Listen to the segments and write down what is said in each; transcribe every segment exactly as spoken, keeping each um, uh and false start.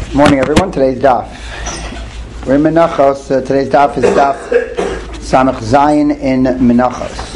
Morning, everyone. Today's daf. We're in Menachos. Uh, today's daf is daf Samach Zayin in Menachos.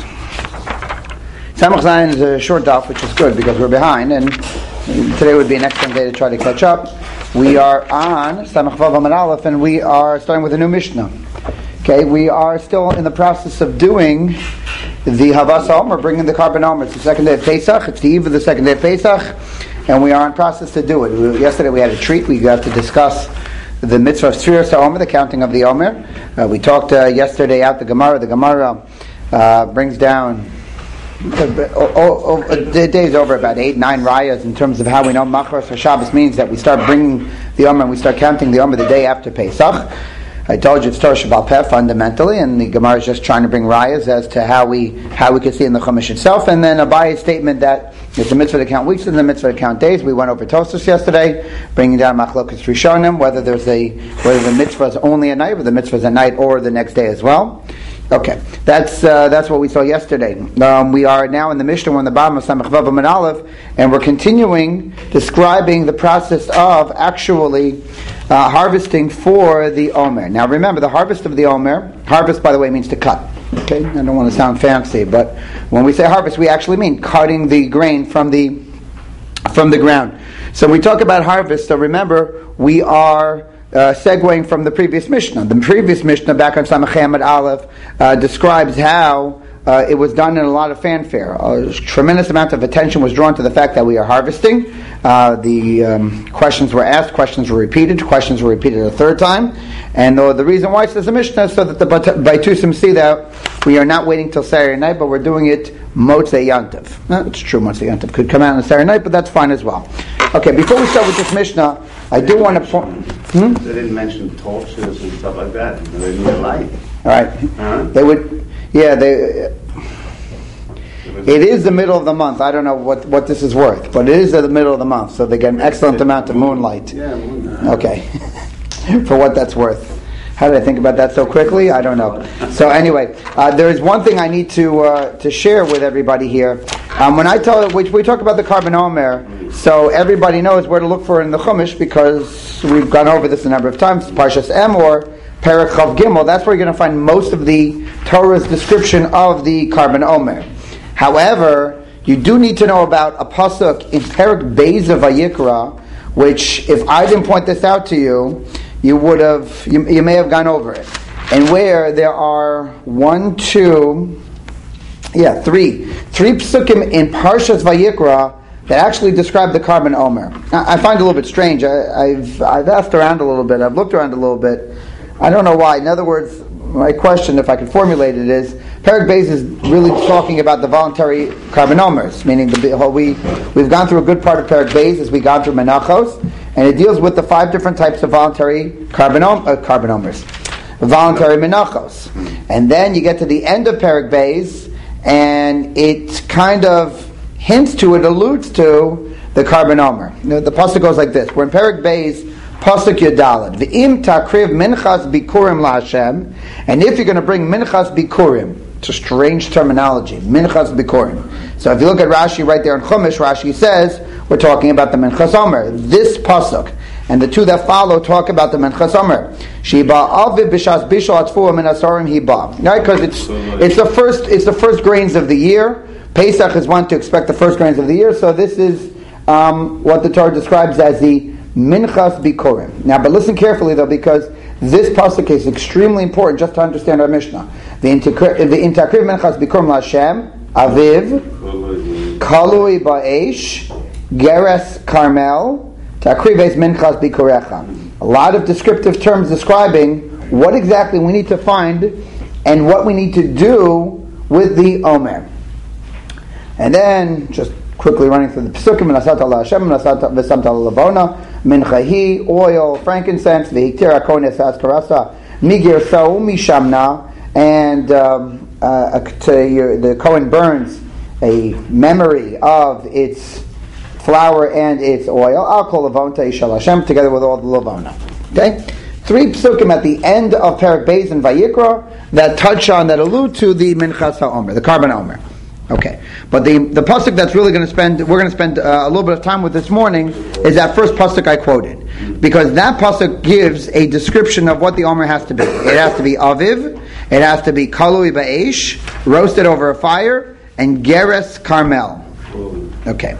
Samach Zayin is a short daf, which is good because we're behind, and today would be an excellent day to try to catch up. We are on Samach Vav Amud Aleph, and we are starting with a new Mishnah. Okay, we are still in the process of doing the Havas Omer, bringing the Karban Omer. It's the second day of Pesach. It's the eve of the second day of Pesach. And we are in process to do it. We, yesterday we had a treat. We got to discuss the mitzvah of Sfiras HaOmer, the counting of the Omer. Uh, we talked uh, yesterday out the Gemara. The Gemara uh, brings down uh, oh, oh, oh, the day's over about eight, nine rayas in terms of how we know Machras or Shabbos means that we start bringing the Omer and we start counting the Omer the day after Pesach. I told you it's Torah Sheba'al Peh fundamentally, and the Gemara is just trying to bring rayas as to how we how we can see in the Chumash itself, and then Abaye's statement that it's a mitzvah to count weeks and the mitzvah to count days. We went over Tosfos yesterday, bringing down Machlokas Rishonim, whether there's a whether the mitzvah is only at night, or the mitzvah is at night, or the next day as well. Okay, that's uh, that's what we saw yesterday. Um, we are now in the Mishnah, we're in the bottom of Samach Vav Amud Aleph, and we're continuing describing the process of actually uh, harvesting for the Omer. Now remember, the harvest of the Omer, harvest by the way means to cut. Okay, I don't want to sound fancy, but when we say harvest, we actually mean cutting the grain from the from the ground. So we talk about harvest, so remember, we are Uh, segueing from the previous Mishnah. The previous Mishnah, back on Samach Amud Aleph, uh, describes how uh, it was done in a lot of fanfare. A tremendous amount of attention was drawn to the fact that we are harvesting. Uh, the um, questions were asked, questions were repeated, questions were repeated a third time. And uh, the reason why it says a Mishnah is so that the Baitusim see that we are not waiting till Saturday night, but we're doing it Motzei Yantiv. Uh, it's true, Motzei Yantiv could come out on Saturday night, but that's fine as well. Okay, before we start with this Mishnah, I do want to point... Hmm? They didn't mention torches and stuff like that. They need a light. All right. Uh-huh. They would... Yeah, they... It is the middle of the month. I don't know what, what this is worth, but it is the middle of the month, so they get an excellent amount of moonlight. Yeah, moonlight. Okay. For what that's worth. How did I think about that so quickly? I don't know. So anyway, uh, there is one thing I need to uh, to share with everybody here. Um, when I tell, we, we talk about the Karban Omer, so everybody knows where to look for it in the Chumash because we've gone over this a number of times. Parshas Emor, Perek Chav Gimel. That's where you're going to find most of the Torah's description of the Karban Omer. However, you do need to know about a pasuk in Perek Beis of Vayikra, which, if I didn't point this out to you, you would have, you, you may have gone over it. And where there are one, two, yeah, three, three psukim in Parshas Vayikra that actually describe the Karban Omer. Now, I find it a little bit strange. I, I've I've asked around a little bit. I've looked around a little bit. I don't know why. In other words, my question, if I could formulate it, is Perek Beis is really talking about the voluntary Karban Omers, meaning the whole, we we've gone through a good part of Perek Beis as we gone through Menachos. And it deals with the five different types of voluntary Karban uh, Karban Omers, voluntary menachos. And then you get to the end of Perek Beis, and it kind of hints to, it alludes to the Karban Omer. You know, the pasuk goes like this. We're in Perek Beis, pasuk Yudalad. V'im takriv minchas bikurim laHashem. And if you're going to bring minchas bikurim, it's a strange terminology, minchas bikurim. So if you look at Rashi right there in Chumash, Rashi says we're talking about the Minchas Omer. This pasuk and the two that follow talk about the Minchas Omer. Sheba aviv b'shas bishul atzfuah min asarim hiba. Right, because it's it's the first it's the first grains of the year. Pesach is one to expect the first grains of the year. So this is um, what the Torah describes as the Minchas bikurim. Now, but listen carefully though, because this pasuk is extremely important just to understand our Mishnah. The intakriv minchas bikurim laHashem. Aviv, Kalui Ba'esh, Geres Carmel, Takrives Minchas Bikurecha. A lot of descriptive terms describing what exactly we need to find and what we need to do with the Omer. And then, just quickly running through the Pesukim, Menasat Allah Hashem, Menasat V'samt Allah Lavona, Minchahi, oil, frankincense, V'hiktira Kones Askarasa, Migir Sa'u Mishamna, and um, Uh, to your, the Kohen burns a memory of its flour and its oil. Al kol lavonta yishal Hashem, together with all the lavona. Okay, three psukim at the end of Perek Beis and Vayikra that touch on, that allude to the Minchas HaOmer, the Karban Omer. Okay, but the the pasuk that's really going to spend, we're going to spend uh, a little bit of time with this morning, is that first pasuk I quoted. because that pasuk gives a description of what the omer has to be. It has to be aviv, it has to be kalui ba'esh, roasted over a fire, and geres carmel. Okay,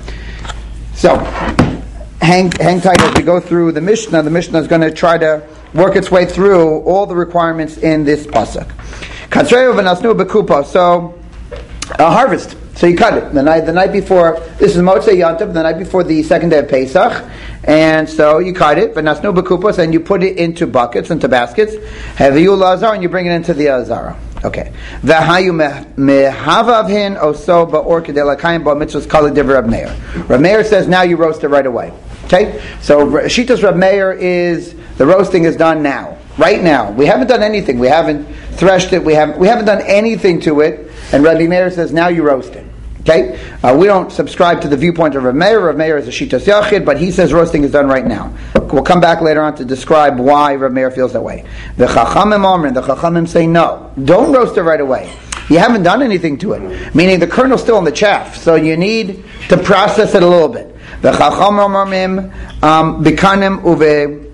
so hang hang tight as we go through the Mishnah. The Mishnah is going to try to work its way through all the requirements in this pasuk. Katzreu v'nasnu bekupa. So a harvest. So you cut it the night the night before. This is Motzei Yantav, the night before the second day of Pesach, and so you cut it, v'nasnu bekupos, and you put it into buckets, into baskets. Haviyu lazar, and you bring it into the azara. Okay. V'hayu mehavavhin oso ba'or kedei lakayim ba'mitzvos kali divrei Reb Meir. Reb Meir says now you roast it right away. Okay. So Shitas Reb Meir is the roasting is done now, right now. We haven't done anything. We haven't threshed it. We haven't we haven't done anything to it. And Rabbi Meir says now you roast it. Okay, uh, we don't subscribe to the viewpoint of Rav Meir. Rav Meir is a Shitas Yachid, but he says roasting is done right now. We'll come back later on to describe why Rav Meir feels that way. The Chachamim Omer, the Chachamim say no, don't roast it right away. You haven't done anything to it, meaning the kernel's still in the chaff, so you need to process it a little bit. The Chachamim Omer, bikanim uve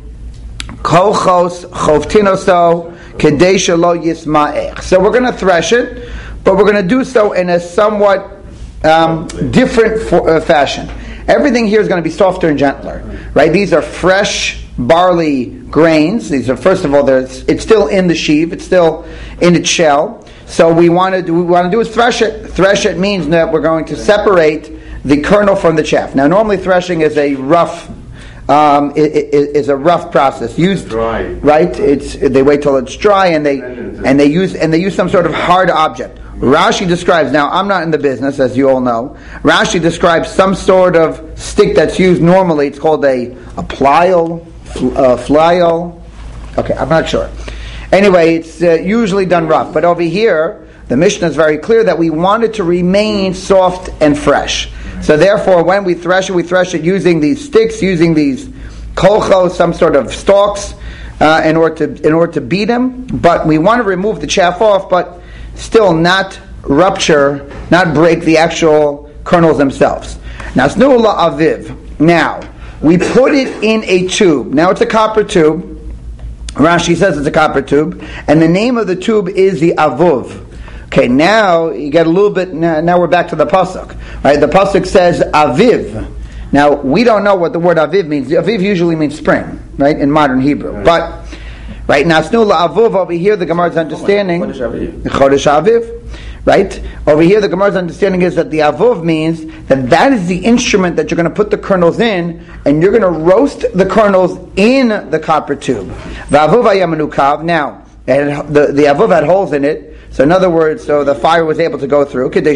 kochos chovtinoso kedei shelo yisma'ech. So we're going to thresh it, but we're going to do so in a somewhat Um, different for, uh, fashion. Everything here is going to be softer and gentler, right? These are fresh barley grains. These are, first of all, there's, it's still in the sheave. It's still in its shell. So we want to do, we want to do is thresh it. Thresh it means that we're going to separate the kernel from the chaff. Now, normally threshing is a rough, um, it, it, is a rough process. Used dry, right? It's they wait till it's dry and they and they use and they use some sort of hard object. Rashi describes, now I'm not in the business, as you all know. Rashi describes some sort of stick that's used normally. It's called a, a plial, a flial. Okay, I'm not sure. Anyway, it's uh, usually done rough. But over here, the Mishnah is very clear that we want it to remain soft and fresh. So therefore, when we thresh it, we thresh it using these sticks, using these kolchos, some sort of stalks, uh, in order to in order to beat them. But we want to remove the chaff off, but still not rupture, not break the actual kernels themselves. Now, snula aviv. Now, we put it in a tube. Now, it's a copper tube. Rashi says it's a copper tube. And the name of the tube is the avuv. Okay, now you get a little bit, now, now we're back to the pasuk. Right? The pasuk says aviv. Now, we don't know what the word aviv means. Aviv usually means spring, right, in modern Hebrew. But right now, snula avuv over here, the Gemara's understanding, Chodesh Aviv, right? Over here, the Gemara's understanding is that the avuv means that that is the instrument that you're going to put the kernels in, and you're going to roast the kernels in the copper tube. V'avuv hayamanukav. Now, the the avuv had holes in it. So in other words, so the fire was able to go through. Then we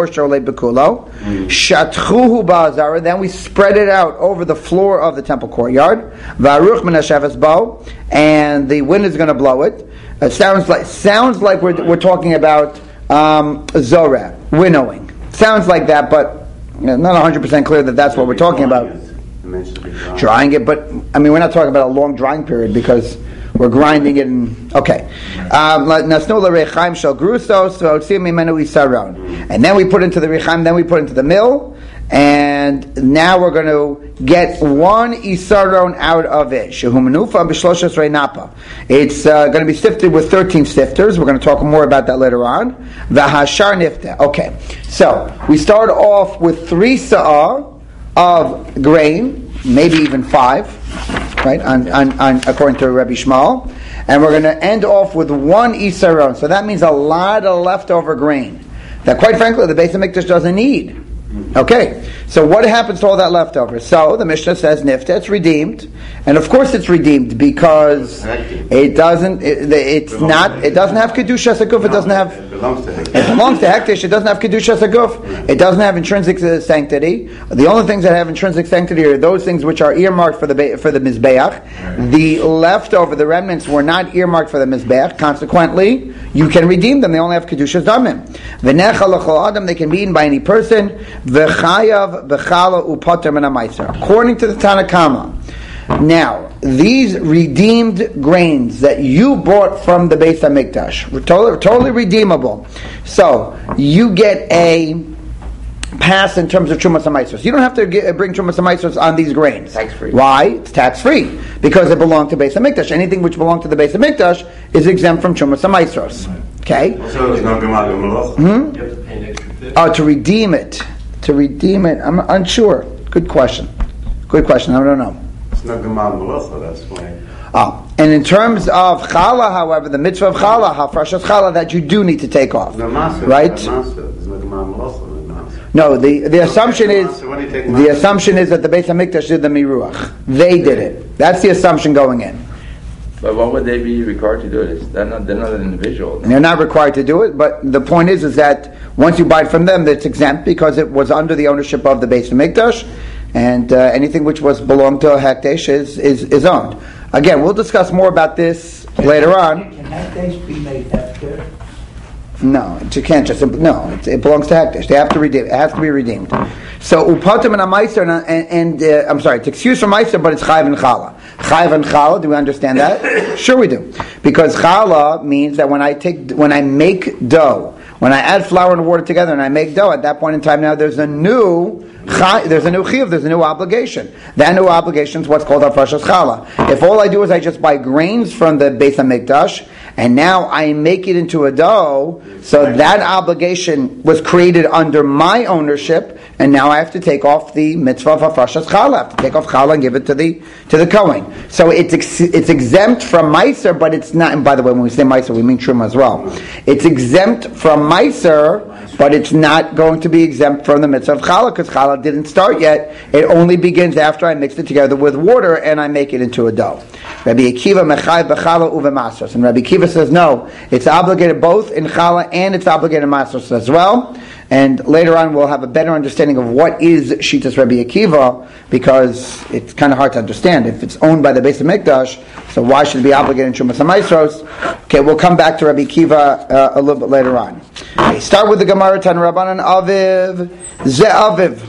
spread it out over the floor of the temple courtyard. And the wind is going to blow it. It sounds like sounds like we're we're talking about um, zorah, winnowing. Sounds like that, but you know, not one hundred percent clear that that's what we're talking about. Drying it, but I mean, we're not talking about a long drying period because we're grinding it in, okay. Um, and then we put into the rechaim, then we put into the mill, and now we're going to get one isaron out of it. It's uh, going to be sifted with thirteen sifters. We're going to talk more about that later on. Okay, so we start off with three sa'ah of grain, maybe even five, right, on, on, on, according to Rabbi Shmuel. And we're going to end off with one isaron. So that means a lot of leftover grain that, quite frankly, the Beis HaMikdash doesn't need. Okay, so what happens to all that leftover? So the Mishnah says nifta, it's redeemed, and of course it's redeemed because it doesn't, it, it's not, it doesn't have kedushas haguf. It doesn't have. It belongs to hektish. It belongs to hektish. It doesn't have kedushas haguf. It doesn't have intrinsic sanctity. The only things that have intrinsic sanctity are those things which are earmarked for the for the mizbeach. The leftover, the remnants, were not earmarked for the mizbeach. Consequently, you can redeem them. They only have kedushas damim. V'necha l'chol adam. They can be eaten by any person. V'chayav b'chala u'poter min ha'maiser. According to the Tanakama, now these redeemed grains that you bought from the Beis HaMikdash were totally, totally redeemable. So you get a pass in terms of Trumas HaMaisros. You don't have to get, bring Trumas HaMaisros on these grains. Tax-free. Why? It's tax-free. Because it belonged to Beis HaMikdash. Anything which belonged to the Beis HaMikdash is exempt from Trumas HaMaisros. Okay? So there's no Gemara Gemara. Hmm? You have to pay an extra fifty. Oh, to redeem it. To redeem it. I'm unsure. Good question. Good question. I don't know. It's not Gemara Gemara, that's why. Ah, and in terms of challah, however, the mitzvah of challah, hafrashas challah, that you do need to take off, The Maser, right? The Maser. There's no Gemara Gemara. No, the, the assumption is What do you take the Maser? assumption is that the Beis Hamikdash did the miruach. They did it. That's the assumption going in. But why would they be required to do it? They're not, they're not an individual. And they're not required to do it, but the point is, is that once you buy it from them, it's exempt because it was under the ownership of the Beis Hamikdash, and uh, anything which was belonged to a Hakdesh is, is is owned. Again, we'll discuss more about this later on. Can Hakdesh be made after? No, you can't just no. It, it belongs to Hakdesh. They have to redeem. It has to be redeemed. So upatim and a meiser and, and uh, I'm sorry, it's excused from meiser, but it's chayv and challah. Chayv and challah. Do we understand that? Sure, we do. Because challah means that when I take when I make dough, when I add flour and water together and I make dough, at that point in time, now there's a new there's a new chiyuv, there's a new obligation. That new obligation is what's called hafrashas challah. If all I do is I just buy grains from the Beis Hamikdash, and now I make it into a dough, so that obligation was created under my ownership, and now I have to take off the mitzvah of hafrashas challah. I have to take off challah and give it to the to the Kohen. So it's ex, it's exempt from meiser, but it's not. And by the way, when we say meiser, we mean truma as well. It's exempt from meiser, but it's not going to be exempt from the mitzvah of challah, because challah didn't start yet. It only begins after I mix it together with water and I make it into a dough. Rabbi Akiva mechai b'challah uvemasros, and Rabbi Akiva says no, it's obligated both in challah and it's obligated in masros as well. And later on we'll have a better understanding of what is Shitas Rabbi Akiva, because it's kind of hard to understand. If it's owned by the Beis Hamikdash, so why should it be obligated in Trumas HaMaisros? Okay, we'll come back to Rabbi Akiva uh, a little bit later on. Okay, start with the Gemara Tan Rabbanan Aviv Ze Aviv.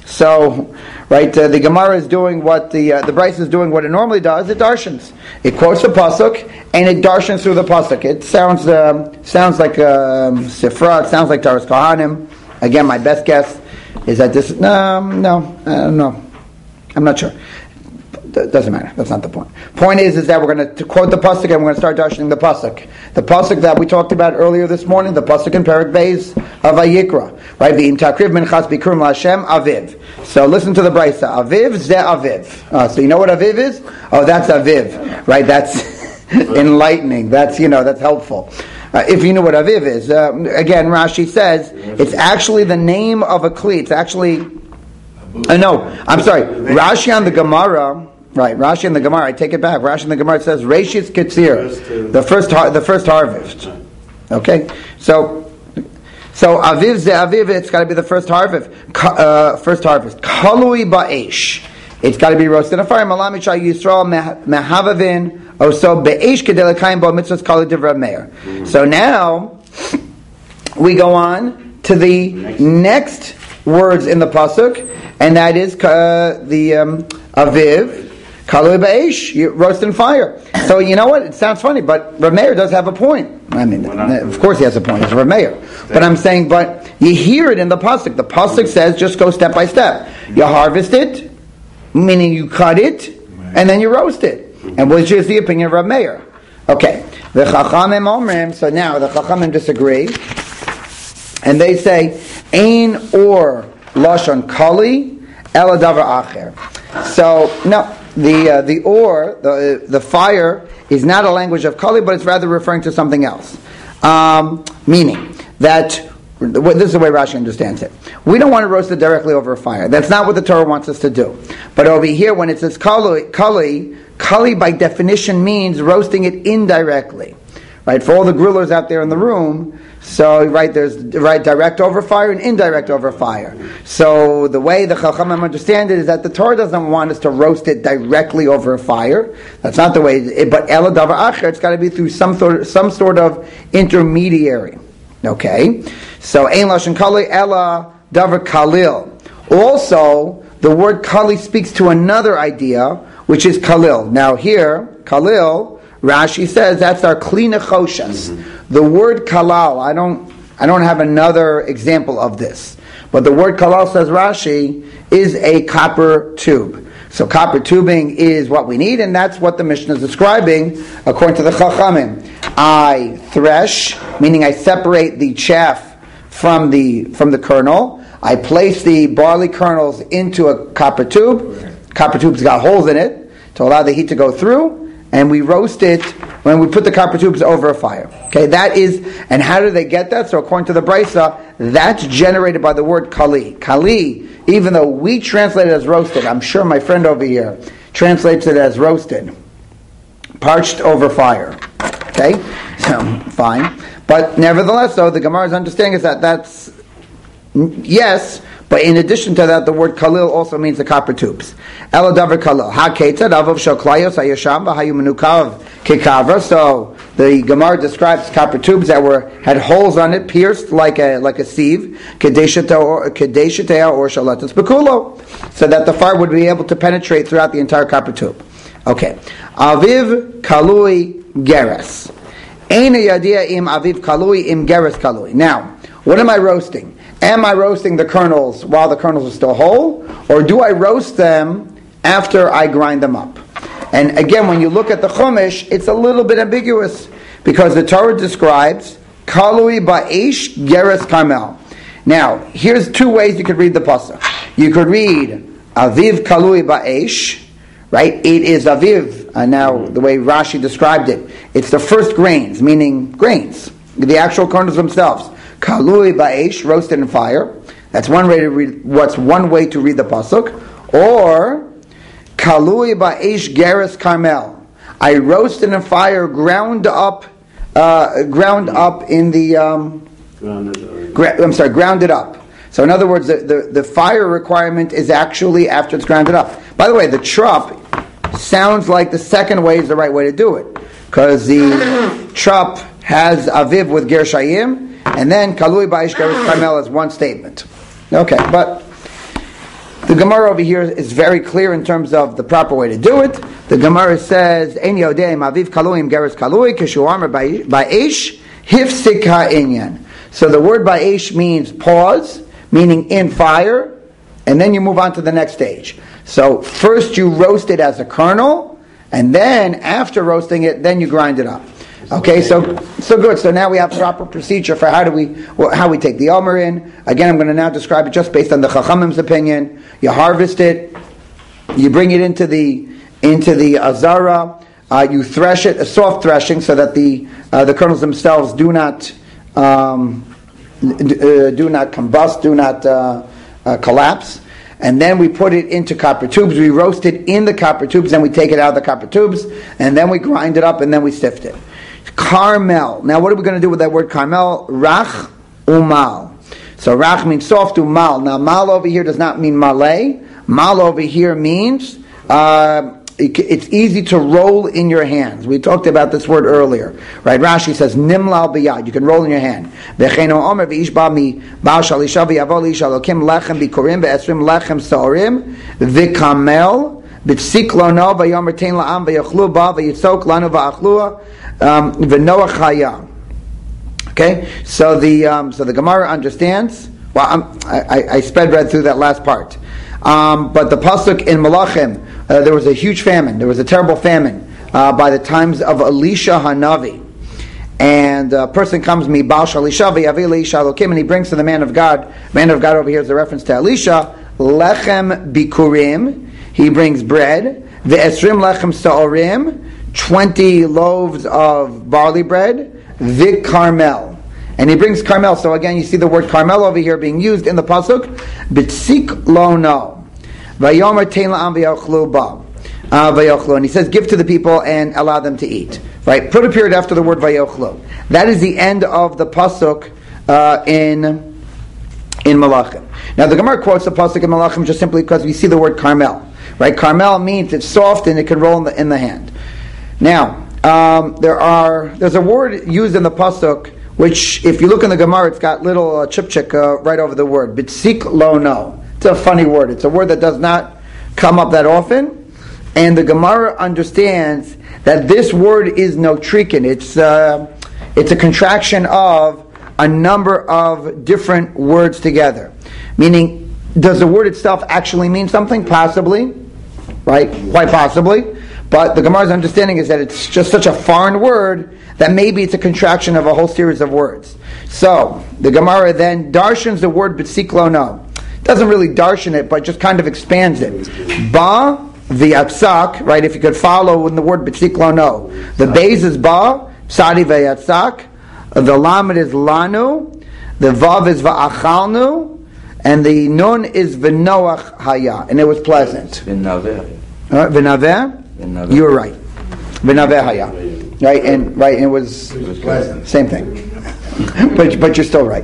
So, right, uh, the Gemara is doing what the uh, the Bryce is doing what it normally does. It darshans. It quotes the pasuk and it darshans through the pasuk. It sounds um, sounds like um, Sifra. It sounds like Taras Kohanim. Again, my best guess is that this. Um, no, I don't know. I'm not sure. It doesn't matter. That's not the point. Point is, is that we're going to quote the pasuk and we're going to start darshaning the pasuk. The pasuk that we talked about earlier this morning, the pasuk in Perek Beis of Vayikra, right? V'im takriv minchas bikurim laHashem aviv. So listen to the brisa. Aviv ze aviv. Uh, so you know what aviv is? Oh, that's aviv, right? That's enlightening. That's you know that's helpful. Uh, if you know what aviv is, uh, again, Rashi says it's actually the name of a kli. It's actually uh, no. I'm sorry. Rashi on the Gemara. Right, Rashi in the Gemara. I take it back. Rashi in the Gemara says Reishis Kitzir, the first har- the first harvest. Okay, so so Aviv ze Aviv. It's got to be the first harvest. Uh, first harvest. Kalui ba'esh. It's got to be roasted in a fire. Malami shal Yisrael mehavavin oso be'esh kedelekayim bo mitzvahs kali divrei meir. So now we go on to the next words in the pasuk, and that is uh, the um, Aviv. Kalui ba'esh, you roast in fire. So you know what? It sounds funny, but Rav Meir does have a point. I mean, of course he has a point. It's Rav Meir. But I'm saying, but you hear it in the pasuk. The pasuk says, just go step by step. You harvest it, meaning you cut it, and then you roast it. And which is the opinion of Rav Meir. Okay. The Chachamim Omrim. So now the Chachamim disagree, and they say, Ein or lashon kali ela davar acher. So no. The uh, the or the the fire is not a language of kali, but it's rather referring to something else. Um, meaning that this is the way Rashi understands it. We don't want to roast it directly over a fire. That's not what the Torah wants us to do. But over here, when it says kali, kali, kali by definition means roasting it indirectly. Right, for all the grillers out there in the room, so right there's right direct over fire and indirect over fire. So the way the Chachamim understand it is that the Torah doesn't want us to roast it directly over a fire. That's not the way. It, but ela davar acher, it's got to be through some sort some sort of intermediary. Okay, so ein lashon kali ela davar kalil. Also, the word kali speaks to another idea, which is kalil. Now here, kalil. Rashi says that's our kli nechoshas. Mm-hmm. The word kalal, I don't, I don't have another example of this, but the word kalal, says Rashi, is a copper tube. So copper tubing is what we need, and that's what the Mishnah is describing according to the Chachamim. I thresh, meaning I separate the chaff from the from the kernel. I place the barley kernels into a copper tube. Copper tube's got holes in it to allow the heat to go through, and we roast it when we put the copper tubes over a fire. Okay, that is, and how do they get that? So according to the Brisa, that's generated by the word kali. Kali, even though we translate it as roasted, I'm sure my friend over here translates it as roasted, parched over fire. Okay, so fine. But nevertheless, though, the Gemara's understanding is that that's, yes, but in addition to that, the word kalil also means the copper tubes. Elo davar kalil. Ha ketzad avav shel klayos hayasham v'hayu menukav kekavra. So the Gemara describes copper tubes that were had holes on it, pierced like a like a sieve, kedeshata or kedeshata or shalatas bekulo, so that the fire would be able to penetrate throughout the entire copper tube. Okay, aviv kalui geres. Eina yadia im aviv kalui im geres kalui. Now, what am I roasting? Am I roasting the kernels while the kernels are still whole, or do I roast them after I grind them up? And again, when you look at the Chumash, it's a little bit ambiguous, because the Torah describes kalui ba'esh geres karmel. Now, here's two ways you could read the pasuk. You could read aviv kalui ba'esh, right? It is aviv. Uh, now, the way Rashi described it, it's the first grains, meaning grains, the actual kernels themselves. Kalui ba'esh, roasted in fire. That's one way to read. What's one way to read the pasuk? Or kalui ba'esh geres karmel. I roasted in fire, ground up, uh, ground up in the. Um, gra- I'm sorry, grounded up. So in other words, the, the the fire requirement is actually after it's grounded up. By the way, the trup sounds like the second way is the right way to do it, because the trup has aviv with ger shayim. And then kalui ba'esh geres karmel is one statement. Okay, but the Gemara over here is very clear in terms of the proper way to do it. The Gemara says, "Ein yodeim aviv kaluim geres kalui kishu amar ba'esh hifsik ha'inyan." So the word ba'esh means pause, meaning in fire, and then you move on to the next stage. So first you roast it as a kernel, and then after roasting it, then you grind it up. Okay, so so good. So now we have proper procedure for how do we well, how we take the omer in. Again, I'm going to now describe it just based on the Chachamim's opinion. You harvest it, you bring it into the into the azara, uh, you thresh it, a soft threshing, so that the uh, the kernels themselves do not um, d- uh, do not combust, do not uh, uh, collapse. And then we put it into copper tubes. We roast it in the copper tubes, then we take it out of the copper tubes, and then we grind it up, and then we sift it. Carmel. Now, what are we going to do with that word carmel? Rach umal. So, rach means soft, umal. Now, mal over here does not mean malay. Mal over here means uh, it, it's easy to roll in your hands. We talked about this word earlier, right? Rashi says nimlal biyad. You can roll in your hand. V'cheino omer v'ish ba mi ba'al shalisha v'yavo lish alokim lechem bikurim ve'esrim lechem sa'orim v'kamel b'tsik lono v'yomer tein la'am v'yachlu ba v'yitzok lanu v'achlua v'noach haya. Okay, so the um, so the Gemara understands. Well, I'm, I, I sped read through that last part, um, but the pasuk in Malachim, uh, there was a huge famine. There was a terrible famine uh, by the times of Elisha Hanavi, and a person comes mi Baal Shalisha v'yavi Elisha Elokim, and he brings to the man of God. Man of God over here is a reference to Elisha. Lechem bikurim. He brings bread. Ve'esrim lechem sa'orim. twenty loaves of barley bread, Vik Carmel. And he brings Carmel. So again, you see the word Carmel over here being used in the pasuk. Bitsik lo no. Vayomer tein la'am v'yochlu ba. Vayochlu. And he says, give to the people and allow them to eat. Right? Put a period after the word vayochlu. That is the end of the pasuk uh, in in Malachim. Now the Gemara quotes the pasuk in Malachim just simply because we see the word Carmel. Right? Carmel means it's soft and it can roll in the, in the hand. Now, um, there are there's a word used in the pasuk which, if you look in the Gemara, it's got little uh, chipchik uh, right over the word. Bitsik lo no. It's a funny word. It's a word that does not come up that often, and the Gemara understands that this word is notrikin. It's uh, it's a contraction of a number of different words together. Meaning, does the word itself actually mean something? Possibly, right? Quite possibly. But the Gemara's understanding is that it's just such a foreign word that maybe it's a contraction of a whole series of words. So, the Gemara then darshans the word b'tziklo no. Doesn't really darshan it, but just kind of expands it. Ba v'yatsak, right? If you could follow in the word b'tziklo no. The beis is ba, psadi v'yatsak. The lamed is lanu. The vav is va'achalnu. And the nun is v'noach haya. And it was pleasant. V'naveh. Uh, V'naveh? You were right. V'naveh haya. Right? And right, and it was, It was pleasant. same thing. but but you're still right.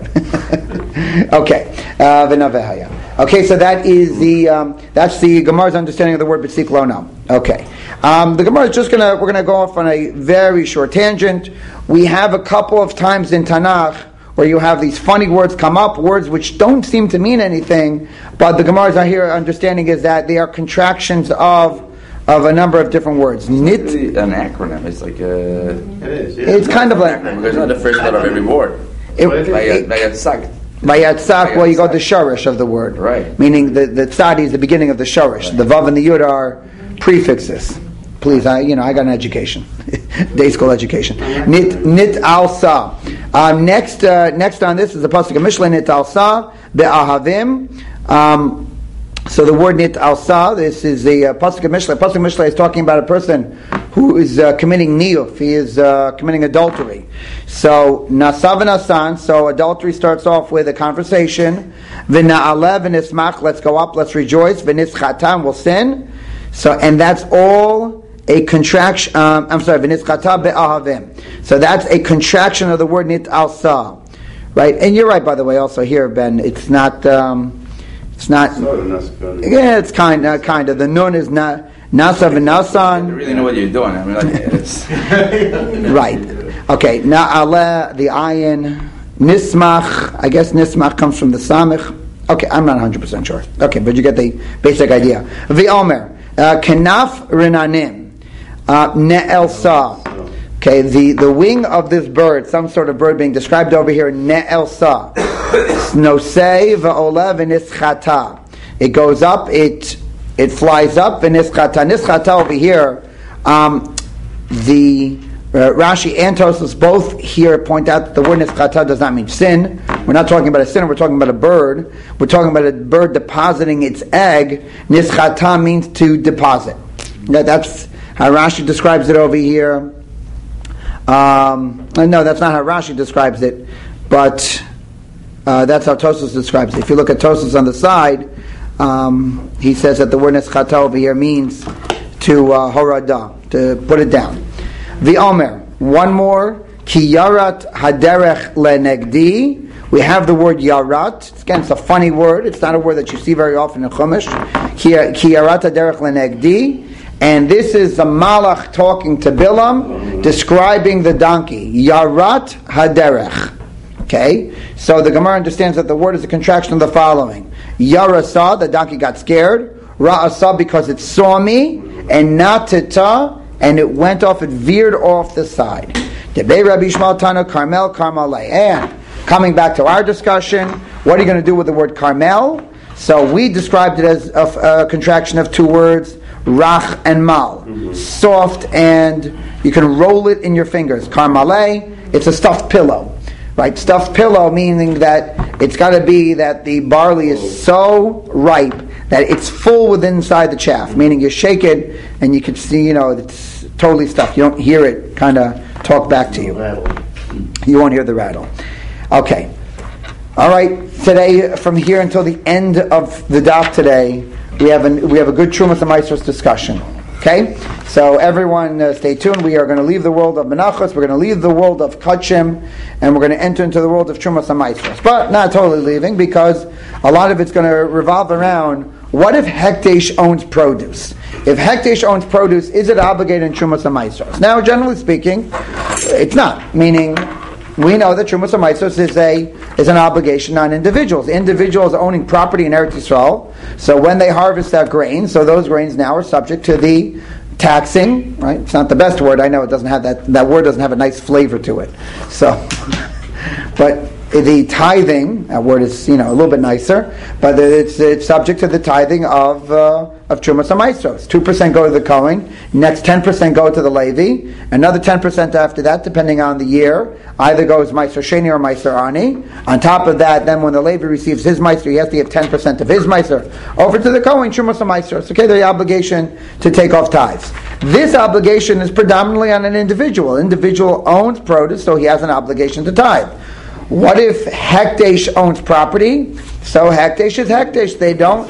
Okay. Uh, V'naveh haya. Okay, so that is the um, that's the Gemara's understanding of the word b'tziklo no. Okay. Um, the Gemara is just gonna we're gonna go off on a very short tangent. We have a couple of times in Tanakh where you have these funny words come up, words which don't seem to mean anything, but the Gemara's here understanding is that they are contractions of of a number of different words. Nit, It's really an acronym. It's like a. It is. Yeah. it's kind of like There's not the first letter of every word. it, Vayat- it, Vayatsak. Vayatzak, well, you go the shorish of the word, Right. Meaning the the tzadi is the beginning of the shorish. Right. The vav and the yud are prefixes. Please, I you know I got an education, day school education. Nit nit al sa. Um, next uh, next on this is the pasuk of Mishlei nit al sa be'ahavim. Um, so the word nit al sa. This is the uh, pasuk of Mishlei. Pasuk of Mishlei is talking about a person who is uh, committing niyuf. He is uh, committing adultery. So nasav nasan. So adultery starts off with a conversation. V'na'alev v'nismach. Let's go up. Let's rejoice. V'nischatan. We'll sin. So and that's all a contraction. Um, I'm sorry. V'nischata be'ahavim. So that's a contraction of the word nit al sa. Right. And you're right, by the way. Also here, Ben. It's not. Um, it's not. Sort of Nascon. Yeah, it's kind of kind of. The nun is not nasa You v'nasan. really know what you're doing. I mean, like, it's. Right. Okay. Na'aleh, the ayin, nismach. I guess nismach comes from the samich. Okay, I'm not one hundred percent sure. Okay, but you get the basic idea. V'omer, uh, kenaf rinanim, uh, ne'el sa. Okay, the, the wing of this bird, some sort of bird being described over here, ne'el sa. Snosei v'olev v'nischata. It goes up, it it flies up, v'nischata. Nischata over here, um, the uh, Rashi and Tosfos both here point out that the word nischata does not mean sin. We're not talking about a sin, we're talking about a bird. We're talking about a bird depositing its egg. Nischata means to deposit. That, that's how Rashi describes it over here. Um, no, that's not how Rashi describes it, but uh, that's how Tosfos describes it. If you look at Tosfos on the side, um, he says that the word neschata over here means to uh, horada, to put it down. V'omer, one more, ki yarat haderech lenegdi. We have the word yarat. Again, it's a funny word. It's not a word that you see very often in Chumash. Ki yarat haderech lenegdi. And this is the Malach talking to Bilam, describing the donkey. Yarat haderech. Okay? So the Gemara understands that the word is a contraction of the following. Yarasa, the donkey got scared. Ra'asa, because it saw me. And natita, and it went off, it veered off the side. Debei Rabbi Yishmael Tana, Carmel, Carmelei. And coming back to our discussion, what are you going to do with the word Carmel? So we described it as a, a contraction of two words. Rach and mal, mm-hmm. Soft, and you can roll it in your fingers. Carmale, it's a stuffed pillow, right? Stuffed pillow meaning that it's got to be that the barley is so ripe that it's full within inside the chaff. Meaning you shake it and you can see, you know, it's totally stuffed. You don't hear it kind of talk back to you. You won't hear the rattle. Okay, all right. Today, from here until the end of the daf today. We have a we have a good Trumas and Maasros discussion. Okay, so everyone uh, stay tuned. We are going to leave the world of Menachos. We're going to leave the world of Kachim, and we're going to enter into the world of Trumas and Maasros. But not totally leaving, because a lot of it's going to revolve around what if Hekdesh owns produce. If Hekdesh owns produce, is it obligated in Trumas and Maasros? Now, generally speaking, it's not. Meaning, we know that Trumas and Maasros is a is an obligation on individuals. Individuals owning property in Eretz Yisrael. So when they harvest that grain, so those grains now are subject to the taxing. Right? It's not the best word. I know it doesn't have that. That word doesn't have a nice flavor to it. So, but the tithing, that word is, you know, a little bit nicer, but it's, it's subject to the tithing of uh, of Trumas HaMaisros. two percent go to the Kohen, next ten percent go to the Levi, another ten percent after that, depending on the year, either goes Meiser Sheni or Meiser Ani. On top of that, then when the Levi receives his Meiser, he has to give ten percent of his Meiser over to the Kohen, Trumas HaMaisros. Okay, the obligation to take off tithes. This obligation is predominantly on an individual. Individual owns produce, so he has an obligation to tithe. What if Hekdesh owns property? So Hekdesh is Hekdesh. They don't.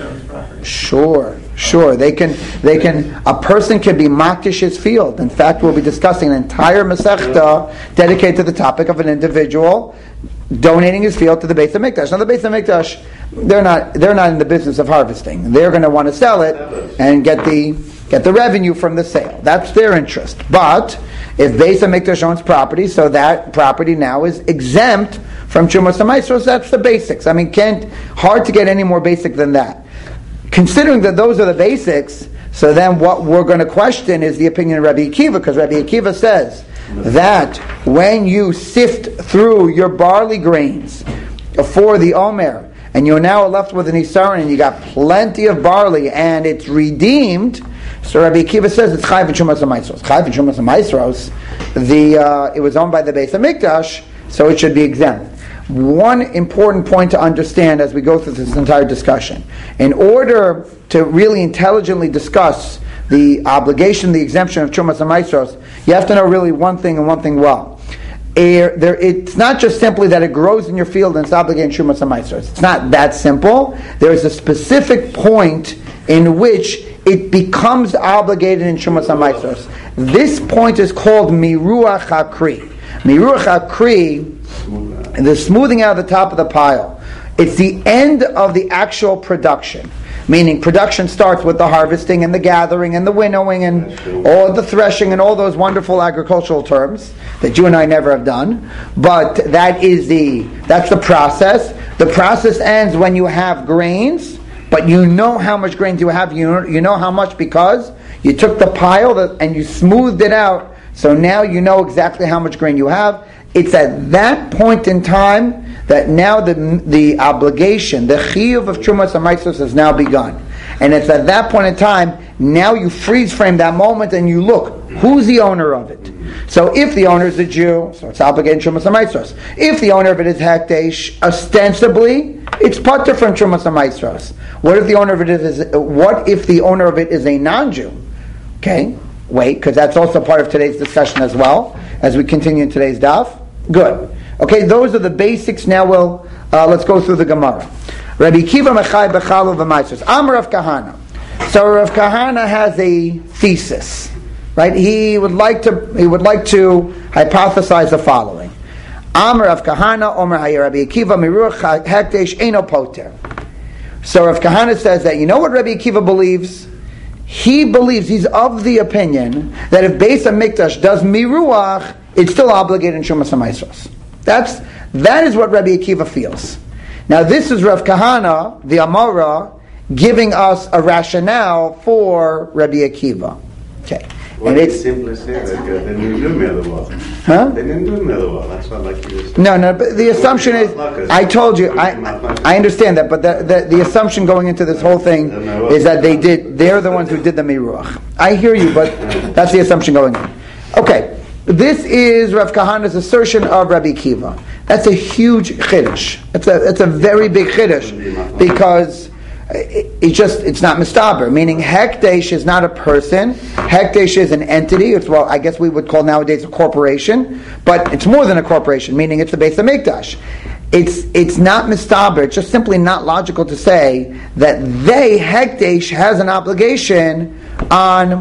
Sure, sure. They can. They can. A person can be makdish his field. In fact, we'll be discussing an entire Masechta dedicated to the topic of an individual donating his field to the Beis HaMikdash. Now, the Beis HaMikdash, they're not. They're not in the business of harvesting. They're going to want to sell it and get the get the revenue from the sale. That's their interest. But if Beis HaMikdash owns property, so that property now is exempt from Trumas HaMaisros. That's the basics. I mean, can't hard to get any more basic than that. Considering that those are the basics, so then what we're going to question is the opinion of Rabbi Akiva, because Rabbi Akiva says that when you sift through your barley grains for the Omer, and you're now left with an Isaron, and you got plenty of barley, and it's redeemed. So Rabbi Akiva says it's Chayv and Trumas HaMaisros. Chayv and Trumas HaMaisros, the uh, it was owned by the Beis HaMikdash, so it should be exempt. One important point to understand as we go through this entire discussion: in order to really intelligently discuss the obligation, the exemption of Trumas HaMaisros, you have to know really one thing and one thing well. There, it's not just simply that it grows in your field and it's obligated Trumas HaMaisros. It's not that simple. There is a specific point in which it becomes obligated in Trumas HaMaisros. This point is called Miruach HaKri. Miruach HaKri, the smoothing out of the top of the pile. It's the end of the actual production. Meaning production starts with the harvesting and the gathering and the winnowing and all the threshing and all those wonderful agricultural terms that you and I never have done. But that is the that's the process. The process ends when you have grains. But you know how much grains you have. You know, you know how much because you took the pile that, and you smoothed it out. So now you know exactly how much grain you have. It's at that point in time that now the the obligation, the chiyuv of Trumas HaMaisros has now begun. And it's at that point in time, now you freeze frame that moment and you look, who's the owner of it? So if the owner is a Jew, so it's obligated Trumas HaMaisros. If the owner of it is Hekdesh, ostensibly, it's patur from Trumas HaMaisros. What if the owner of it is? What if the owner of it is a non-Jew? Okay, wait, because that's also part of today's discussion as well as we continue in today's daf. Good. Okay, those are the basics. Now we'll uh, let's go through the Gemara. Rabbi Kiva Mechai B'Chalu V'Maisros. Amar Rav Kahana. So Rav Kahana has a thesis, right? He would like to he would like to hypothesize the following. Amar Rav Kahana Omer Hayir Rabbi Akiva Miruach Hekdesh Eino Poter. So Rav Kahana says that, you know what Rabbi Akiva believes? He believes, he's of the opinion that if Beis HaMikdash does miruach, it's still obligated in Trumas HaMaisros. That's that is what Rabbi Akiva feels. Now this is Rav Kahana, the Amora, giving us a rationale for Rabbi Akiva. Okay. Well, and it's simply say that uh, they didn't do Meluah. Huh? They didn't do Meluah. That's what like you No, no, but the assumption is, I told you, I I understand that, but the, the, the assumption going into this whole thing is that they did, they're the ones who did the miruach. I hear you, but that's the assumption going in. Okay, this is Rav Kahana's assertion of Rabbi Akiva. That's a huge chiddush. It's a, it's a very big chiddush, because It, it just, it's not mistaber, meaning Hekdesh is not a person. Hekdesh is an entity. It's, well, I guess we would call nowadays a corporation, but it's more than a corporation, meaning it's the Beis HaMikdash. It's, it's not mistaber. It's just simply not logical to say that they, Hekdesh, has an obligation on,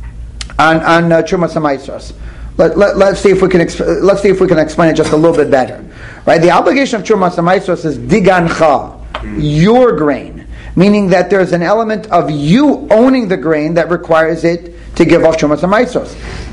on, on uh, Trumas HaMaisros. Let, let, let's see if we can exp- let's see if we can explain it just a little bit better. Right? The obligation of Trumas HaMaisros is digancha, your grain. Meaning that there's an element of you owning the grain that requires it to give off Trumas HaMaisros.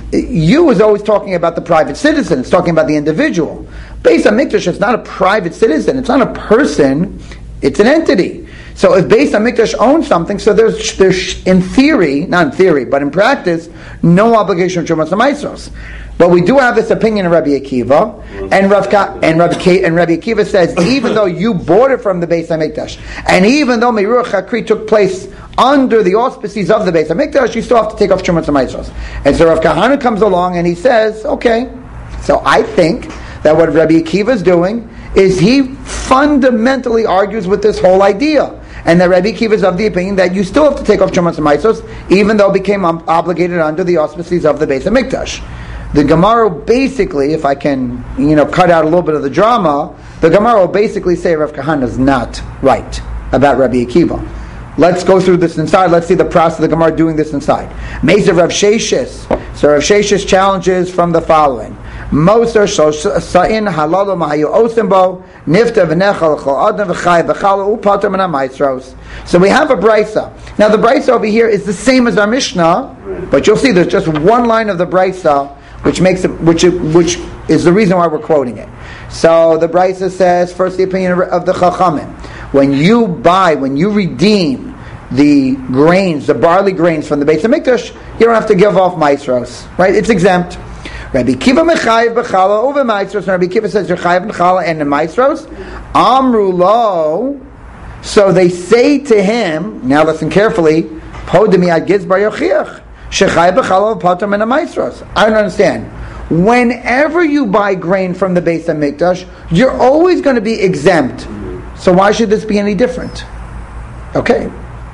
You is always talking about the private citizen. It's talking about the individual. Beis HaMikdash is not a private citizen. It's not a person. It's an entity. So if Beis HaMikdash owns something, so there's, there's in theory, not in theory, but in practice, no obligation of Trumas HaMaisros. But we do have this opinion of Rabbi Akiva, and Rav Ka- and Rabbi K- and Rabbi Akiva says even though you bought it from the Beis Hamikdash, and even though Meruach Hakri took place under the auspices of the Beis Hamikdash, you still have to take off Trumas and Maasros. And so Rav Kahana comes along and he says, okay, so I think that what Rabbi Akiva is doing is he fundamentally argues with this whole idea. And that Rabbi Akiva is of the opinion that you still have to take off Trumas and Maasros, even though it became um, obligated under the auspices of the Beis Hamikdash. The Gemara basically, if I can, you know, cut out a little bit of the drama, the Gemara will basically say Rav Kahana is not right about Rabbi Akiva. Let's go through this inside. Let's see the process of the Gemara doing this inside. Meiser Rav Sheshis. So Rav Sheshis challenges from the following: Moser Sa'in Halalu Mahayu Osimbo Nifta V'Nechal Chol Adam V'Chay V'Chalu Upater Min HaMaisros. So we have a brisa. Now the brisa over here is the same as our Mishnah, but you'll see there's just one line of the brisa which makes it, which which is the reason why we're quoting it. So the brisa says, first the opinion of the Chachamim, when you buy, when you redeem the grains, the barley grains from the Beis Hamikdash, you don't have to give off maasros, right? It's exempt. Rabbi Kiva mechayev b'chala over maasros. Rabbi Kiva says you're chayev b'chala and the maasros. Amru lo. So they say to him, now listen carefully, podemi ad giz bar yochiach shechayev b'chala v'pater min maasros. I don't understand. Whenever you buy grain from the Beis Hamikdash, you're always going to be exempt. So why should this be any different? Okay.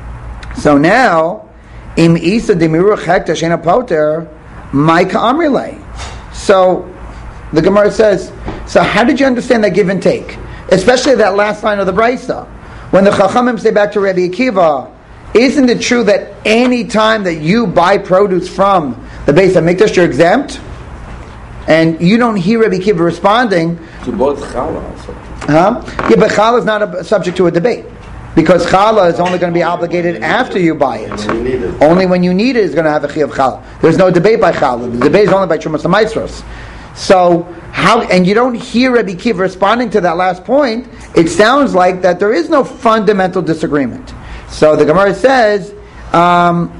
So now, im isa demiruch hekta shena poter, maika amrilei. So the Gemara says, so how did you understand that give and take? Especially that last line of the brisa. When the Chachamim say back to Rabbi Akiva, isn't it true that any time that you buy produce from the Beis Hamikdash, you're exempt? And you don't hear Rabbi Akiva responding. To both challah also. Huh? Yeah, but challah is not a, subject to a debate. Because challah is only going to be obligated after you buy it. Only when you need it is going to have a chiyuv challah. There's no debate by challah. The debate is only by Trumas and Maasros. So, how, and you don't hear Rabbi Akiva responding to that last point, it sounds like that there is no fundamental disagreement. So the Gemara says, um,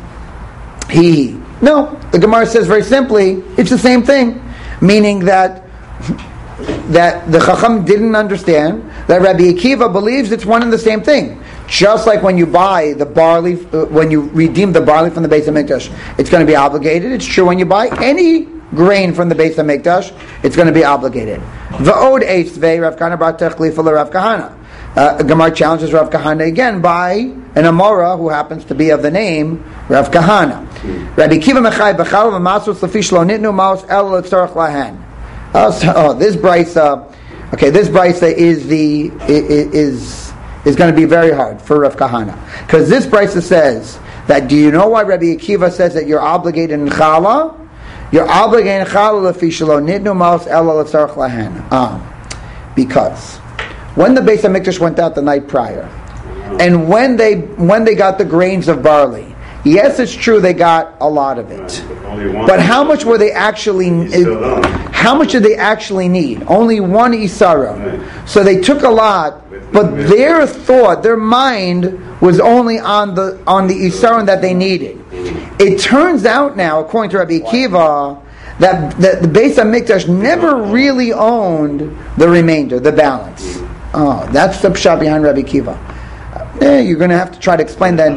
he, no, the Gemara says very simply, it's the same thing. Meaning that that the Chacham didn't understand that Rabbi Akiva believes it's one and the same thing. Just like when you buy the barley, uh, when you redeem the barley from the Beis Hamikdash, it's going to be obligated. It's true when you buy any grain from the Beis Hamikdash, it's going to be obligated. V'od eisvei Rav Kahana bar techlifa le Rav Kahana. Uh, Gemara challenges Rav Kahana again by an Amora who happens to be of the name Rav Kahana. Rabbi Akiva mechay b'chal v'masos lefish lo nitnu maos el letzorach lahan. Oh, this brisa, okay, this brisa is the is is going to be very hard for Rav Kahana, because this brisa says that. Do you know why Rabbi Akiva says that you're obligated in challah? You're obligated in challah lefish lo nitnu maos el letzorach lahan. Ah, because when the Beis Hamikdash went out the night prior, and when they when they got the grains of barley, yes, it's true they got a lot of it, but how much were they actually? How much did they actually need? Only one isara. So they took a lot, but their thought, their mind was only on the on the isara that they needed. It turns out now, according to Rabbi Akiva, that, that the Beis Hamikdash never really owned the remainder, the balance. Oh, that's the pshat behind Rabbi Akiva. Eh, you're going to have to try to explain that.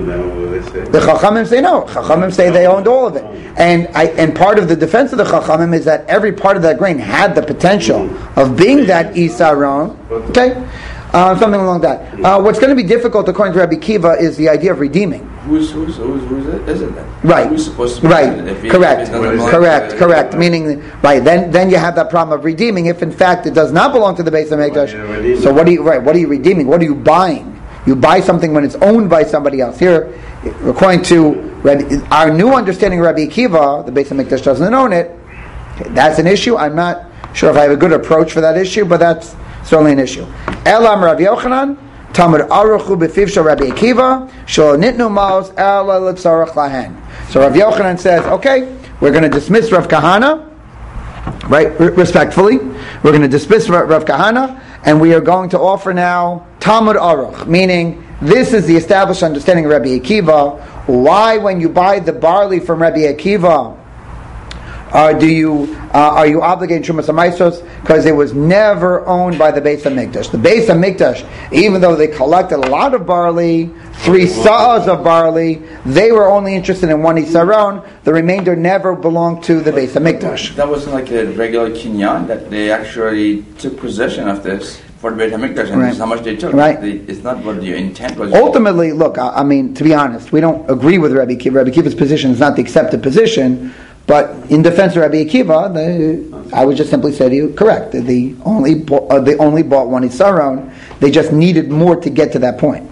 The Chachamim say no. Chachamim say they owned all of it, and I, and part of the defense of the Chachamim is that every part of that grain had the potential of being that isaron. Okay, uh, something along that. Uh, what's going to be difficult, according to Rabbi Akiva, is the idea of redeeming. Who's who's who's, who's it? Isn't it? Right. Who's supposed to be right. If Correct. If correct. Correct. Correct. Meaning, right. Then, then you have that problem of redeeming. If in fact it does not belong to the Beis Hamikdash, so what are you? Right. What are you redeeming? What are you buying? You buy something when it's owned by somebody else. Here, according to Rabbi, our new understanding of Rabbi Akiva, the Beis Hamikdash doesn't own it. That's an issue. I'm not sure if I have a good approach for that issue, but that's certainly an issue. Elam Rav Yochanan, Tamar Aruchu b'fiv shel Rabbi Akiva, shel nitnu maos ela letzarach lahen. So Rav Yochanan says, okay, we're going to dismiss Rav Kahana, right, respectfully. We're going to dismiss Rav Kahana, and we are going to offer now Talmud Aruch, meaning this is the established understanding of Rabbi Akiva. Why, when you buy the barley from Rabbi Akiva, Uh, do you uh, are you obligated Trumas HaMaasros? Because it was never owned by the Beis HaMikdash. The Beis HaMikdash, even though they collected a lot of barley, three sa'as of barley, they were only interested in one isaron. The remainder never belonged to the Beis HaMikdash. That wasn't like a regular kinyan, that they actually took possession of this for the Beit HaMikdash, and Right. this is how much they took. Right. They, it's not what your intent was. Ultimately, look, I, I mean, to be honest, we don't agree with Rabbi Akiva. Rabbi Akiva's position is not the accepted position, but in defense of Rabbi Akiva, the, I would just simply say to you, correct. They only bought, uh, they only bought one isaron. They just needed more to get to that point.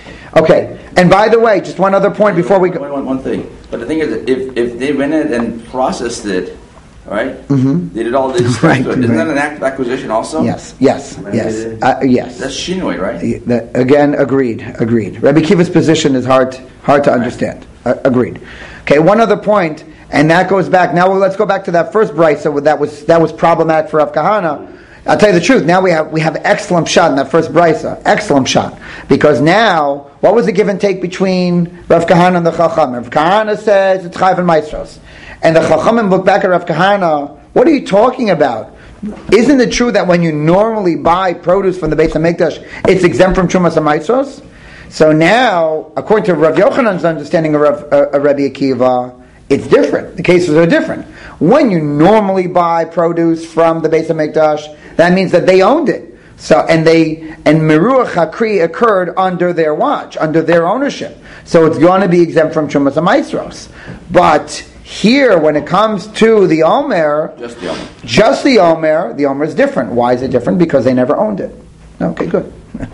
Okay, and by the way, just one other point before we go. One, one, one thing, but the thing is, if if they went in and processed it, right? Mm-hmm. They did all this stuff Right, to it. Isn't right. that an act of acquisition also? Yes, yes, yes, uh, yes. That's shinoi, right? That- Again, agreed, agreed. Rabbi Akiva's position is hard, hard to understand. Uh, agreed. Okay, one other point, and that goes back. Now let's go back to that first brisa that was that was problematic for Rav Kahana. I'll tell you the truth. Now we have we have excellent shot in that first brisa, excellent shot, because now what was the give and take between Rav Kahana and the Chacham? Rav Kahana says it's Chayv and Maestros, and the Chachamim look back at Rav Kahana. What are you talking about? Isn't it true that when you normally buy produce from the Beis HaMikdash, it's exempt from Trumas HaMaasros? So now, according to Rav Yochanan's understanding of, Rav, uh, of Rabbi Akiva, it's different. The cases are different. When you normally buy produce from the Beis HaMikdash, that means that they owned it. So and they and Meruach HaKri occurred under their watch, under their ownership. So it's going to be exempt from Trumas HaMaasros. But here, when it comes to the Omer, Just the Omer. just the Omer, the Omer is different. Why is it different? Because they never owned it. Okay, good.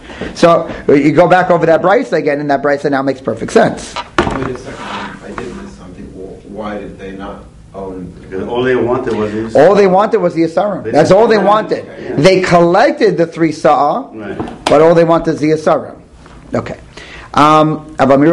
So you go back over that brisa again, and that brisa now makes perfect sense. Wait a second, I did miss something. Why did they not own? Because all they wanted was this. All they wanted was the Asarim. That's all they wanted. They collected the three Sa'ah, Right. but all they want is the Asarim. Okay. Um,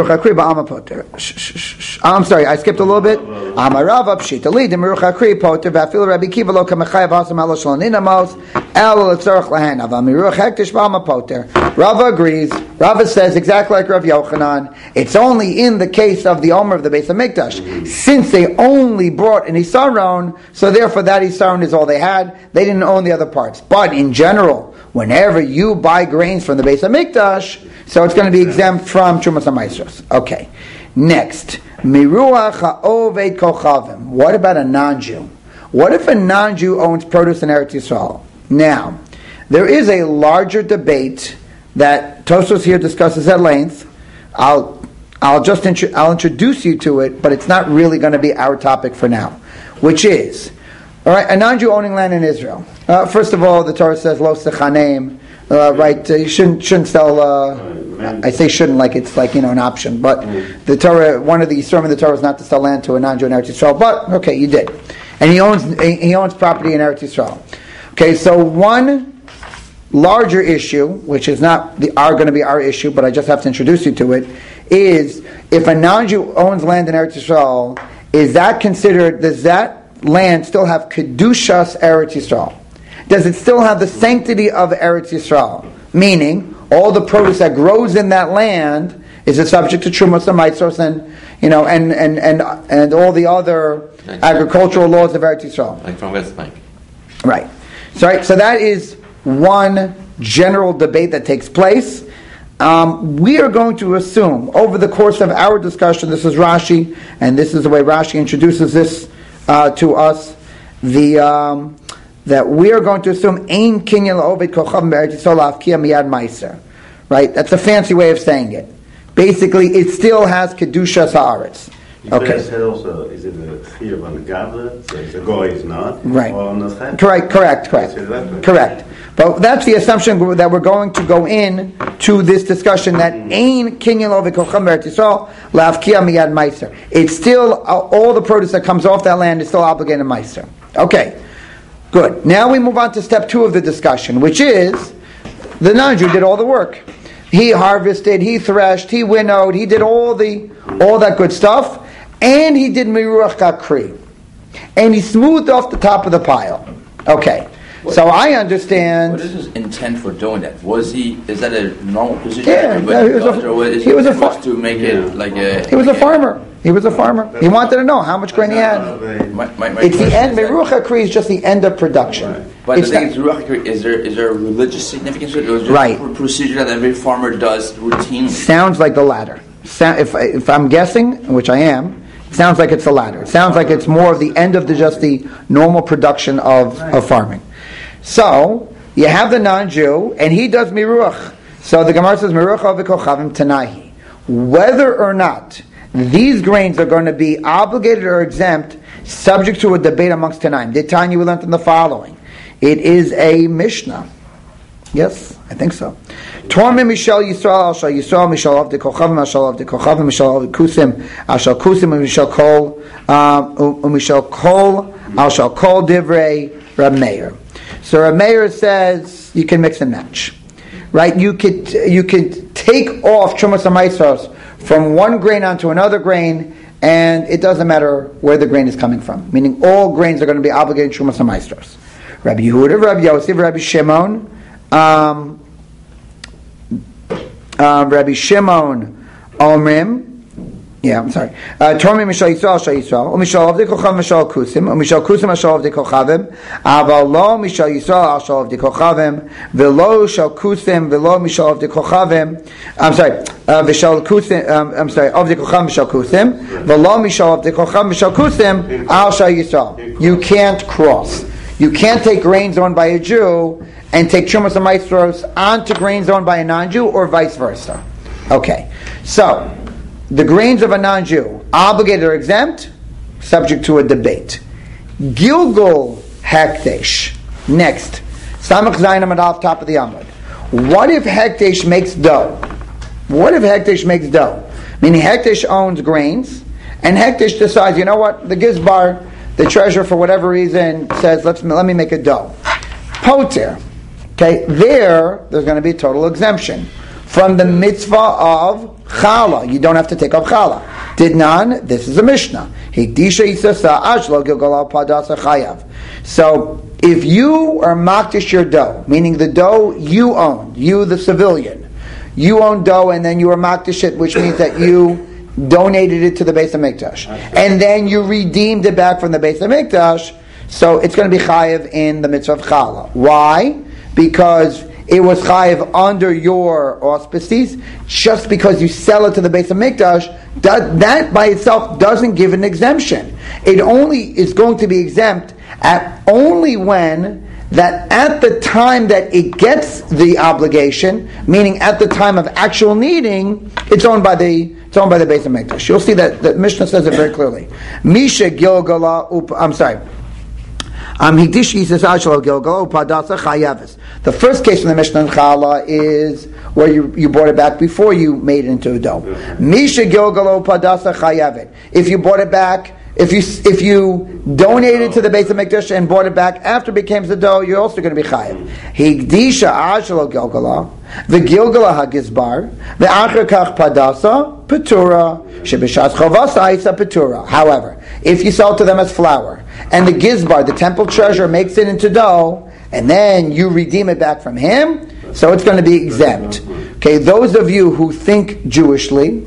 I'm sorry, I skipped a little bit. Amarava pshita li demiruch hakri poter v'afil Rabbi Kiva lo kamachayav hasam alo shloninamos el letzorach lahen avamiruch hektish b'ama poter. Rava agrees. Rava says exactly like Rav Yochanan. It's only in the case of the Omer of the Beis HaMikdash, since they only brought an isaron, so therefore that isaron is all they had. They didn't own the other parts. But in general, whenever you buy grains from the Beis HaMikdash, so it's going to be exempt from Trumas HaMaasros. Okay. Next, Miruach ha'oved kochavim. What about a non-Jew? What if a non-Jew owns produce in Eretz Yisrael? Now, there is a larger debate that Tosfos here discusses at length. I'll I'll just intro, I'll introduce you to it, but it's not really going to be our topic for now, which is, all right, a non-Jew owning land in Israel. Uh, first of all, the Torah says lo sechanem. Uh, right, uh, you shouldn't shouldn't sell. Uh, I say shouldn't like it's like you know an option, but mm. the Torah, one of the Yisurim of the Torah is not to sell land to a non-Jew in Eretz Yisrael. But okay, you did, and he owns he owns property in Eretz Yisrael. Okay, so one larger issue, which is not the, are going to be our issue, but I just have to introduce you to it, is if a non-Jew owns land in Eretz Yisrael, is that considered? Does that land still have kedushas Eretz Yisrael? Does it still have the sanctity of Eretz Yisrael? Meaning, all the produce that grows in that land is it subject to Trumas HaMaasros and you know and, and, and, and all the other agricultural laws of Eretz Yisrael. Like from West Bank. Right. So, right, so that is one general debate that takes place. Um, we are going to assume over the course of our discussion, this is Rashi, and this is the way Rashi introduces this uh, to us. The um, that we are going to assume ein kinyan la'oved kochav me'eretz Yisrael la'afkia miyad ma'aser. Right? That's a fancy way of saying it. Basically, it still has kedushas haaretz. You Okay. could have said also, is it a chiyuv on the gavlet? So the goy is not. Right. Or on the chet? Correct, correct, correct. Say that way. Correct. But that's the assumption that we're going to go in to this discussion that ein kinyan lo v'kocham me'eretz Yisrael la'afkia miyad ma'aser. It's still, uh, all the produce that comes off that land is still obligated ma'aser. Okay. Good. Now we move on to step two of the discussion, which is the non-Jew did all the work. He harvested, he threshed, he winnowed, he did all the all that good stuff, and he did miruach hakri, and he smoothed off the top of the pile. Okay. So I understand. What is his intent for doing that? Was he? Is that a normal procedure? Yeah, everybody he was a- does, or was, he was a it fa- to make it like a. He was a like farmer. He was a farmer. He wanted to know how much grain he had. My, my, my It's the question end. is that- Meruach HaKri is just the end of production. But It's the thing not- is, Ruach HaKri, is there is there a religious significance to it? Or is it just Right. a procedure that every farmer does routinely? Sounds like the latter. Sound, if if I'm guessing, which I am, it sounds like it's the latter. It sounds like it's more of the end of the just the normal production of, of farming. So you have the non-Jew, and he does miruach. So the Gemara says miruach avikochavim tanahi. Whether or not these grains are going to be obligated or exempt, subject to a debate amongst Tanaim. The Tanya we learned in the following. It is a Mishnah. Yes, I think so. Tormim Mishal Yisrael Al Shal Yisrael Mishal Av Dekochavim Al Shal Av Dekochavim Mishal Av Kusim Al Shal Kusim Mishal Kol Mishal Kol Al Shal Kol Divrei Rab Meir. So Rab Meir says you can mix and match, right? You could you could take off Trumas HaMaisros from one grain onto another grain, and it doesn't matter where the grain is coming from. Meaning all grains are going to be obligated Trumas HaMaisros. Rabbi Yehuda, Rabbi Yosef, Rabbi Shimon. Um, uh, Rabbi Shimon Omrim, yeah, I'm sorry. Tormi Mishal Yisrael Shal Yisrael, Umishal Avdei Kochavim Mishal Kusim, Umishal Kusim Mishal Avdei Kochavim, Aval Lo Mishal Yisrael Shal Avdei Kochavim, Velo Shal Kusim, Velo Mishal Avdei Kochavim. I'm sorry, uh, Vishal Kusim. Um, I'm sorry, Avdei Kochavim Mishal Kusim, Velo Mishal Avdei Kochavim Mishal Kusim, Al Shal Yisrael. You can't cross. You can't take grains owned by a Jew and take Trumas HaMaisros onto grains owned by a non-Jew, or vice versa. Okay, so the grains of a non-Jew, obligated or exempt, subject to a debate. Gilgul Hekdesh. Next, Samach Zayin Amud Aleph, top of the Amud. What if Hekdesh makes dough? What if Hekdesh makes dough? Meaning Hekdesh owns grains, and Hekdesh decides, you know what, the Gizbar, the treasurer, for whatever reason, says, Let's let me make a dough. Poter. Okay, there, there's going to be a total exemption from the mitzvah of challah. You don't have to take off challah. Didnan, this is a Mishnah. So, if you are makdish your dough, meaning the dough you own, you the civilian, you own dough and then you are makdish it, which means that you donated it to the Beis HaMikdash, and then you redeemed it back from the Beis HaMikdash, so it's going to be chayiv in the mitzvah of challah. Why? Because it was chayiv under your auspices. Just because you sell it to the Beis HaMikdash, that, that by itself doesn't give an exemption. It only is going to be exempt at only when that at the time that it gets the obligation, meaning at the time of actual needing, it's owned by the it's owned by the Beis HaMikdash. You'll see that the Mishnah says it very clearly. Misha Gilgala up. I'm sorry. Um, the first case from the Mishnah in Challah is where you, you bought it back before you made it into a dough. Misha Gilgalo Padasa Chayavet. If you bought it back, if you if you donated to the Beis HaMikdash and bought it back after it became the dough, you're also going to be chayav. Higdisha Ashalo Gilgala, the Gilgala Hagizbar, the Acher Kach Padasa Petura, Shebishas Chavasa Isa Petura. However, if you sell to them as flour, and the Gizbar, the temple treasurer, makes it into dough, and then you redeem it back from him, so it's going to be exempt. Okay, those of you who think Jewishly,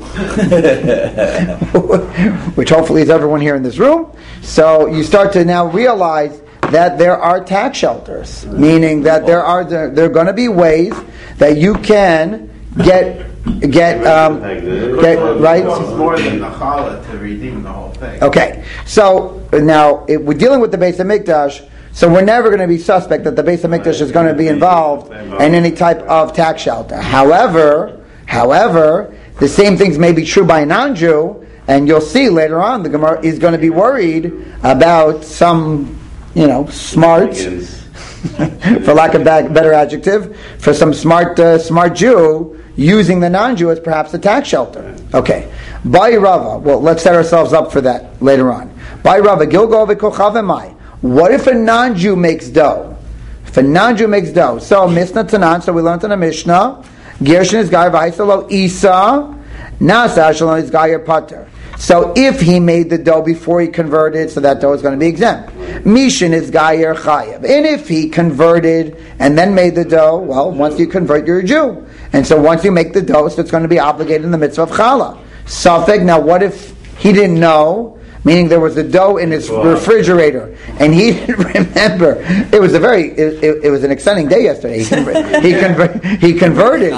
which hopefully is everyone here in this room, so you start to now realize that there are tax shelters, meaning that there are there, there are going to be ways that you can get get um, get right. It's more than the challah to redeem the whole thing. Okay, so now it, we're dealing with the Beis HaMikdash. So we're never going to be suspect that the Beis HaMikdash is going to be involved in any type of tax shelter. However, however, the same things may be true by a non-Jew, and you'll see later on the Gemara is going to be worried about some, you know, smart, for lack of a better adjective, for some smart uh, smart Jew using the non-Jew as perhaps a tax shelter. Okay, by Rava. Well, let's set ourselves up for that later on. By Rava, Gilgal v'kochavimai. What if a non-Jew makes dough? If a non-Jew makes dough, so Mishnah Tanan, so we learned in the Mishnah, Gershon is Gai V'Haisalo Isa, Nasa is Gai Pater. So if he made the dough before he converted, so that dough is going to be exempt. Mishin is Gayer Chayev. And if he converted and then made the dough, well, once you convert, you're a Jew. And so once you make the dough, so it's going to be obligated in the mitzvah of Challah. Safek, now what if he didn't know, meaning there was a dough in his refrigerator, and he didn't remember? It was a very, it, it, it was an exciting day yesterday. He, conver- he, conver- he converted.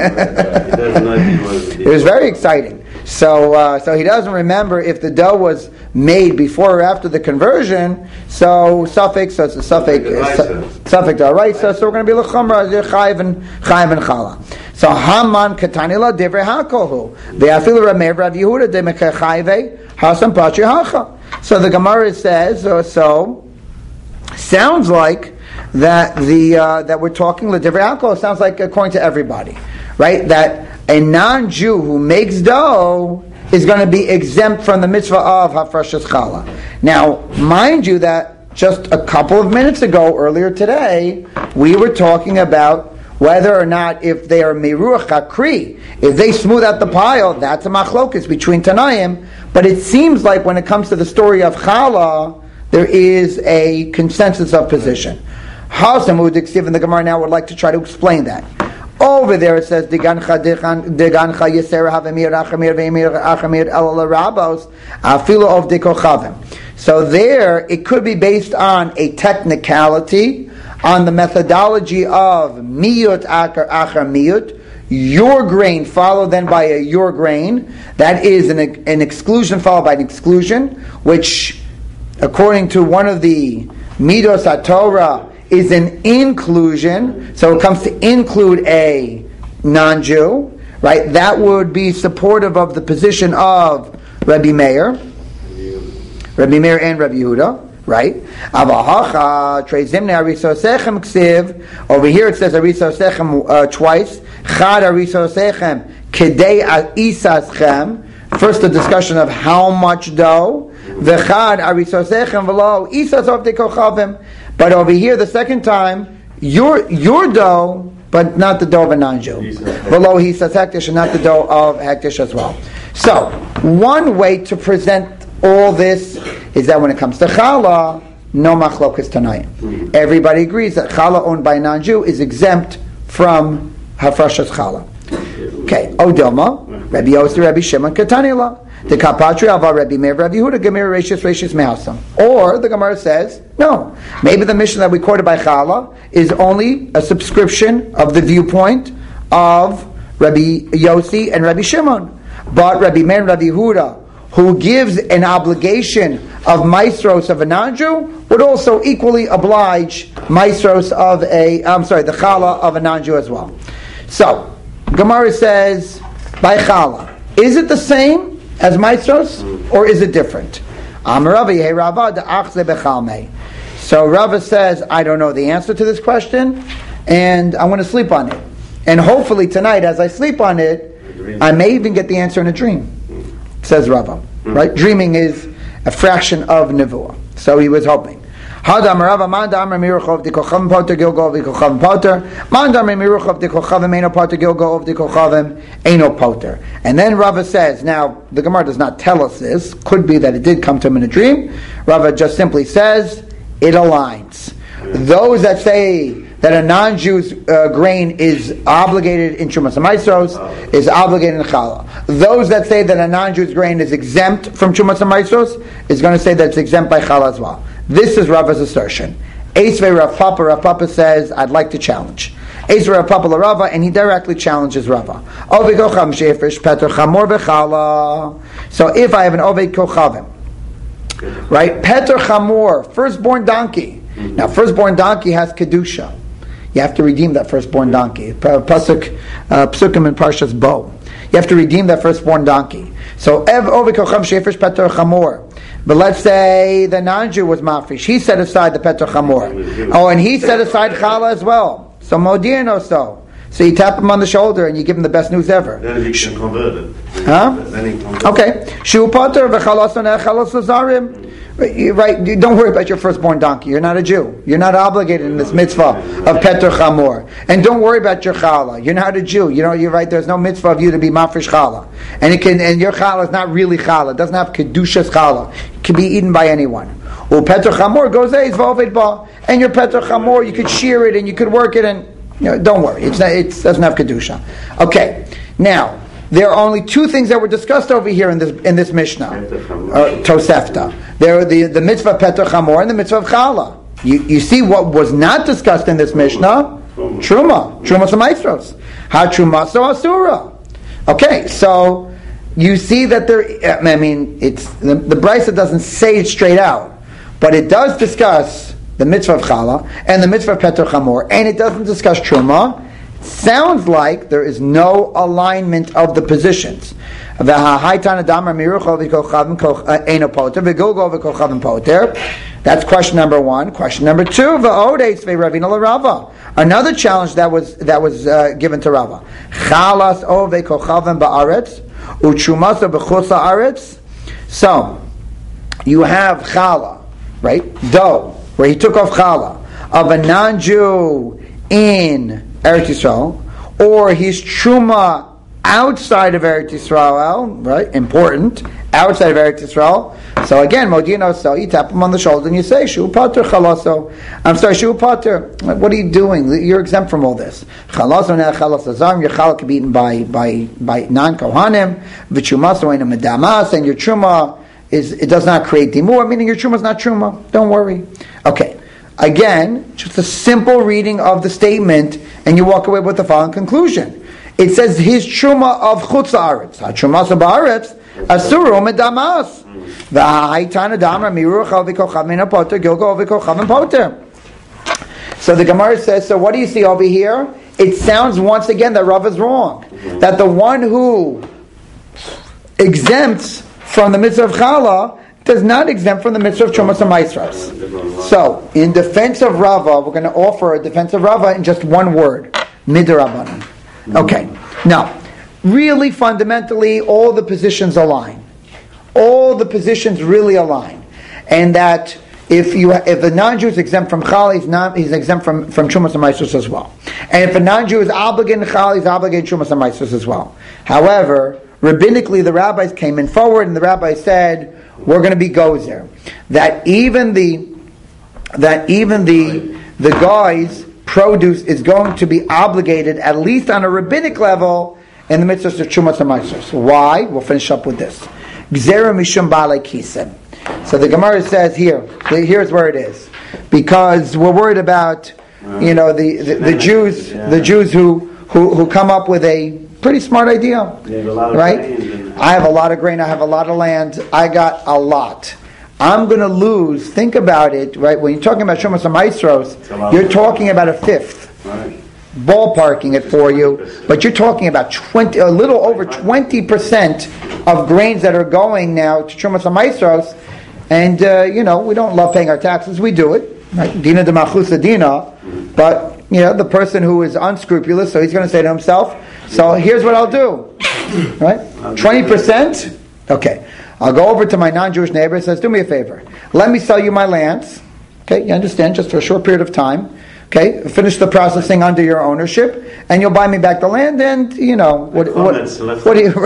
It was very exciting. So, uh, so he doesn't remember if the dough was made before or after the conversion. So suffix, so it's a suffix, suffix daraisa. So we're going to be l'chumra chayiv and chayiv and chala. So Haman katanila divrei hakohu ve'afilu Rameir Rav Yehuda de mekachayve hasam patri hacha. So the Gemara says, uh, so sounds like that the uh, that we're talking l'divrei hakohu. Sounds like according to everybody, right? That a non-Jew who makes dough is going to be exempt from the mitzvah of hafrashas challah. Now, mind you that just a couple of minutes ago, earlier today, we were talking about whether or not if they are meruach hakri, if they smooth out the pile, that's a machlokus between Tanaim. But it seems like when it comes to the story of challah, there is a consensus of position. Hasamud Diksiv in the Gemara now would like to try to explain that. Over there it says Digancha Digancha Yisera Havamir Achamir Veimir Achamir El Rabos Afilo of Dikochavim. So there it could be based on a technicality, on the methodology of Miyut Akar Achar Miyut, your grain followed then by a your grain. That is an, an exclusion followed by an exclusion, which according to one of the Midos HaTorah is an inclusion, so it comes to include a non-Jew, right? That would be supportive of the position of Rabbi Meir, Rabbi Meir and Rabbi Yehuda, right? Avahacha treizimne arisosechem ksiv. Over here it says arisosechem uh, twice. Chad arisosechem kedei isaschem. First, the discussion of how much dough. V'chad arisosechem v'lo isas of dekochavim. But over here, the second time, your your dough, but not the dough of a non-Jew. Below he says hektish, and not the dough of hektish as well. So, one way to present all this is that when it comes to challah, no machlokas tanayim. Everybody agrees that challah owned by a non-Jew is exempt from hafrashas challah. Okay, Odilma, Rabbi Yossi, Rabbi Shimon, Katanila. The Kapatri of Rabbi Meir, Rabbi Yehuda, Gemir Reishis Reishis Mehasam. Or the Gemara says, no, maybe the mission that we quoted by Chala is only a subscription of the viewpoint of Rabbi Yossi and Rabbi Shimon. But Rabbi Meir and Rabbi Yehuda, who gives an obligation of maestros of a non-Jew, would also equally oblige maestros of a, I'm sorry, the Chala of a non-Jew as well. So, Gemara says, by Chala, is it the same as maestros, or is it different? So Rava says, I don't know the answer to this question, and I want to sleep on it. And hopefully tonight, as I sleep on it, I may even get the answer in a dream, says Rava. Right? Dreaming is a fraction of nevuah. So he was hoping. And then Rava says, now the Gemara does not tell us this, could be that it did come to him in a dream. Rava just simply says it aligns. Those that say that a non-Jew's uh, grain is obligated in Trumas HaMaisros is obligated in Challah. Those that say that a non-Jew's grain is exempt from Trumas HaMaisros is going to say that it's exempt by Challah as well. This is Rava's assertion. Eisvei Rav Papa, Rav Papa says, I'd like to challenge. Eisvei Rav Papa Rava, and he directly challenges Rava. Oved Kochavim Shefish Petr Chamor V'Chala. So if I have an Oved Kochavim, right, Petr Chamor, firstborn donkey. Now, firstborn donkey has Kedusha. You have to redeem that firstborn donkey. Pasuk, uh, Psukim in Parshas Bo. You have to redeem that firstborn donkey. So, Ev Oved Kochavim Shefish Petr Chamor. But let's say the non-Jew was mafresh. He set aside the Petr Chamor. Oh, and he set aside Challah as well. So Modian or so. So you tap him on the shoulder and you give him the best news ever. Then he can convert it. Huh? Then he convert. Okay. Shu Potter v'chalason echalos lazarim. Right, don't worry about your firstborn donkey. You're not a Jew. You're not obligated in this mitzvah of Petr Chamor. And don't worry about your challah. You're not a Jew. You know, you're right. There's no mitzvah of you to be mafresh challah. And it can, and your challah is not really challah. It doesn't have kedushas challah. It can be eaten by anyone. Well, Petro Chamor goes Eis V'Oved Ba. And your Petro Chamor, you could shear it and you could work it and, you know, don't worry. It's not, it doesn't have Kedusha. Okay. Now, there are only two things that were discussed over here in this in this Mishnah. Uh, Tosefta. There are the, the mitzvah of Petro Chamor and the mitzvah of Chala. You, you see what was not discussed in this Mishnah? Truma. Truma Samaistros. Ha Truma so Asura. Okay, so you see that there, I mean, it's the, the Brisa doesn't say it straight out, but it does discuss the mitzvah of Chala and the mitzvah of Petro Chamor, and it doesn't discuss Truma. Sounds like there is no alignment of the positions. That's question number one. Question number two. Another challenge that was that was uh, given to Rava. So you have chala, right? Dough, where he took off chala of a non-Jew in Eretz Yisrael, or his truma outside of Eretz Yisrael, right? Important, outside of Eretz Yisrael. So again, Modino, so you tap him on the shoulder and you say, Shu Pater Chalaso. I'm sorry, Shu Pater. What are you doing? You're exempt from all this. Chalaso ne Chalas Azam. Your challah can be eaten by by by non Kohanim. V'chumaso ena medamas, and your truma is it does not create dimur, meaning your truma is not truma. Don't worry. Okay. Again, just a simple reading of the statement, and you walk away with the following conclusion. It says his truma of chutz haaretz, ha-trumas of haaretz, asuru medamas, v'ha'aitan adamra miruch v'kochav min poter, gilgo v'kochav poter. So the Gemara says, so what do you see over here? It sounds once again that Rav is wrong. That the one who exempts from the mitzvah of chala does not exempt from the mitzvah of Trumas and Maisras. So, in defense of Rava, we're going to offer a defense of Rava in just one word. Midrabanan. Okay. Now, really fundamentally, all the positions align. All the positions really align. And that if you if a non-Jew is exempt from Chal, he's, not, he's exempt from, from Trumas and Maisras as well. And if a non-Jew is obligated in Chal, he's obligated in Trumas and Maisras as well. However, rabbinically, the rabbis came in forward and the rabbis said, we're going to be gozer. That even the that even the the guy's produce is going to be obligated, at least on a rabbinic level, in the mitzvah of Trumas and Maisros. Why? We'll finish up with this. Gzera mishum baalei kisem. So the Gemara says here, here's where it is, because we're worried about, you know, the, the, the Jews, the Jews who, who who come up with a pretty smart idea, right? I have a lot of grain, I have a lot of land, I got a lot. I'm going to lose, think about it, right? When you're talking about Trumas and Maisros, you're talking about a fifth. Right. Ballparking it for you, but you're talking about twenty, a little over twenty percent of grains that are going now to Trumas and Maisros, and uh, you know, we don't love paying our taxes, we do it, right? Dina de Machusa Dina, but you know, the person who is unscrupulous, so he's going to say to himself, so here's what I'll do, right? twenty percent? Okay. I'll go over to my non-Jewish neighbor and says, do me a favor. Let me sell you my lands. Okay, you understand? Just for a short period of time. Okay, finish the processing under your ownership, and you'll buy me back the land, and, you know, what what, what, what do you...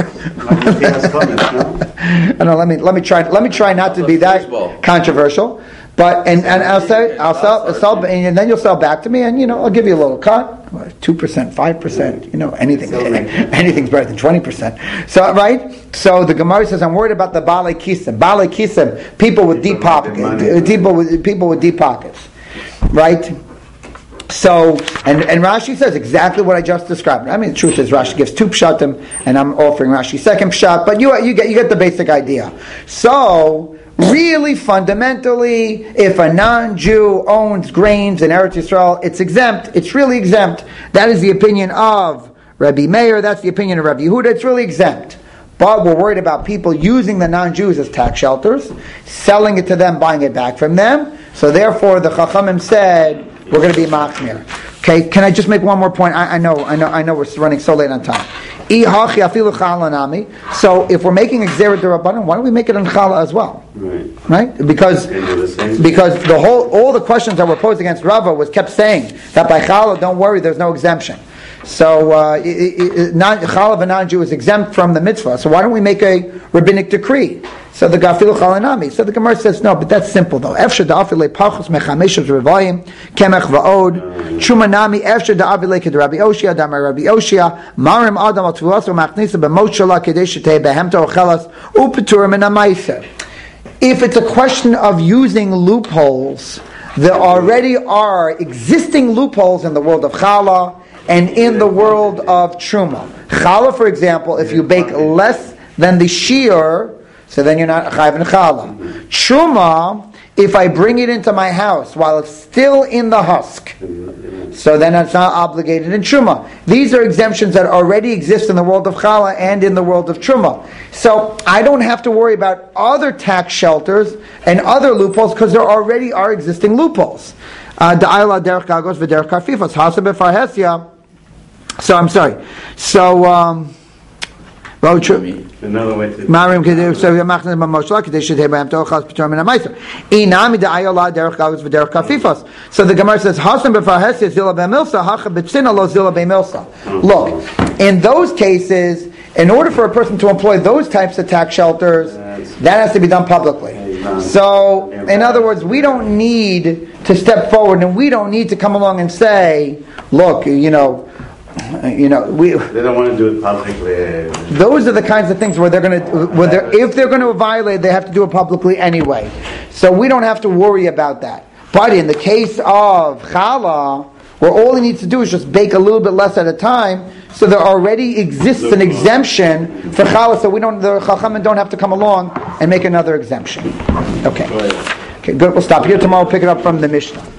I know, let me, let me try, let me try not to be that controversial. But and, and I'll say I'll sell, I'll sell and then you'll sell back to me, and you know I'll give you a little cut, two percent, five percent, you know anything, anything's better than twenty percent. So right, so the Gemara says I'm worried about the baalei kisem, baalei kisem, people with deep pockets, people with people with deep pockets, right? So and and Rashi says exactly what I just described. I mean, the truth is Rashi gives two pshatim, and I'm offering Rashi's second pshat, but you you get you get the basic idea. So. Really, fundamentally, if a non-Jew owns grains in Eretz Yisrael, it's exempt. It's really exempt. That is the opinion of Rabbi Meir. That's the opinion of Rabbi Yehuda. It's really exempt. But we're worried about people using the non-Jews as tax shelters, selling it to them, buying it back from them. So therefore, the Chachamim said we're going to be machmir. Okay, can I just make one more point? I, I know, I know, I know. We're running so late on time. So if we're making a Gzera D'Rabbanan, why don't we make it on Chala as well? Right? Right? Because because the whole all the questions that were posed against Rava was kept saying that by Chala, don't worry, there's no exemption. So uh, it, it, non, Chalav, a non-Jew, is exempt from the mitzvah. So why don't we make a rabbinic decree? So the Gafilu Chalanami. So the Gemara says no, but that's simple though. Efshar da'afile pachos mechameshes revayim kemech va'od chumanami efshar da'avile ked Rabbi Oshia damar Rabbi Oshia marim adam al tvuaso machnisa b'moshala kedei shetei behemto ochelas upeturim min ha'maiser. If it's a question of using loopholes, there already are existing loopholes in the world of challah and in the world of truma. Challah, for example, if you bake less than the shiur, so then you're not chayav in challah. Truma, if I bring it into my house while it's still in the husk, so then it's not obligated in truma. These are exemptions that already exist in the world of challah and in the world of truma. So I don't have to worry about other tax shelters and other loopholes because there already are existing loopholes. Da'ayla derech gagos v'derech karfifos hasab b'farhesia. So I'm sorry. So. Um, Another way to. Marim kedei so yamachnas b'moshla kedei shetei b'hem tochas p'tor min ha'maiser. Inami da'ayola derech gagos v'derech kafifos. So the Gemara says Hasan b'farhesia zila b'milsa hacha b'tzina lo zila b'milsa. Look, in those cases, in order for a person to employ those types of tax shelters, that has to be done publicly. So, in other words, we don't need to step forward, and we don't need to come along and say, "Look, you know." You know, we. They don't want to do it publicly. Those are the kinds of things where they're going to, where they're, if they're going to violate, they have to do it publicly anyway. So we don't have to worry about that. But in the case of challah, where all he needs to do is just bake a little bit less at a time, so there already exists an exemption for challah. So we don't, the chachamim don't have to come along and make another exemption. Okay. Okay, good. We'll stop here tomorrow. We'll pick it up from the Mishnah.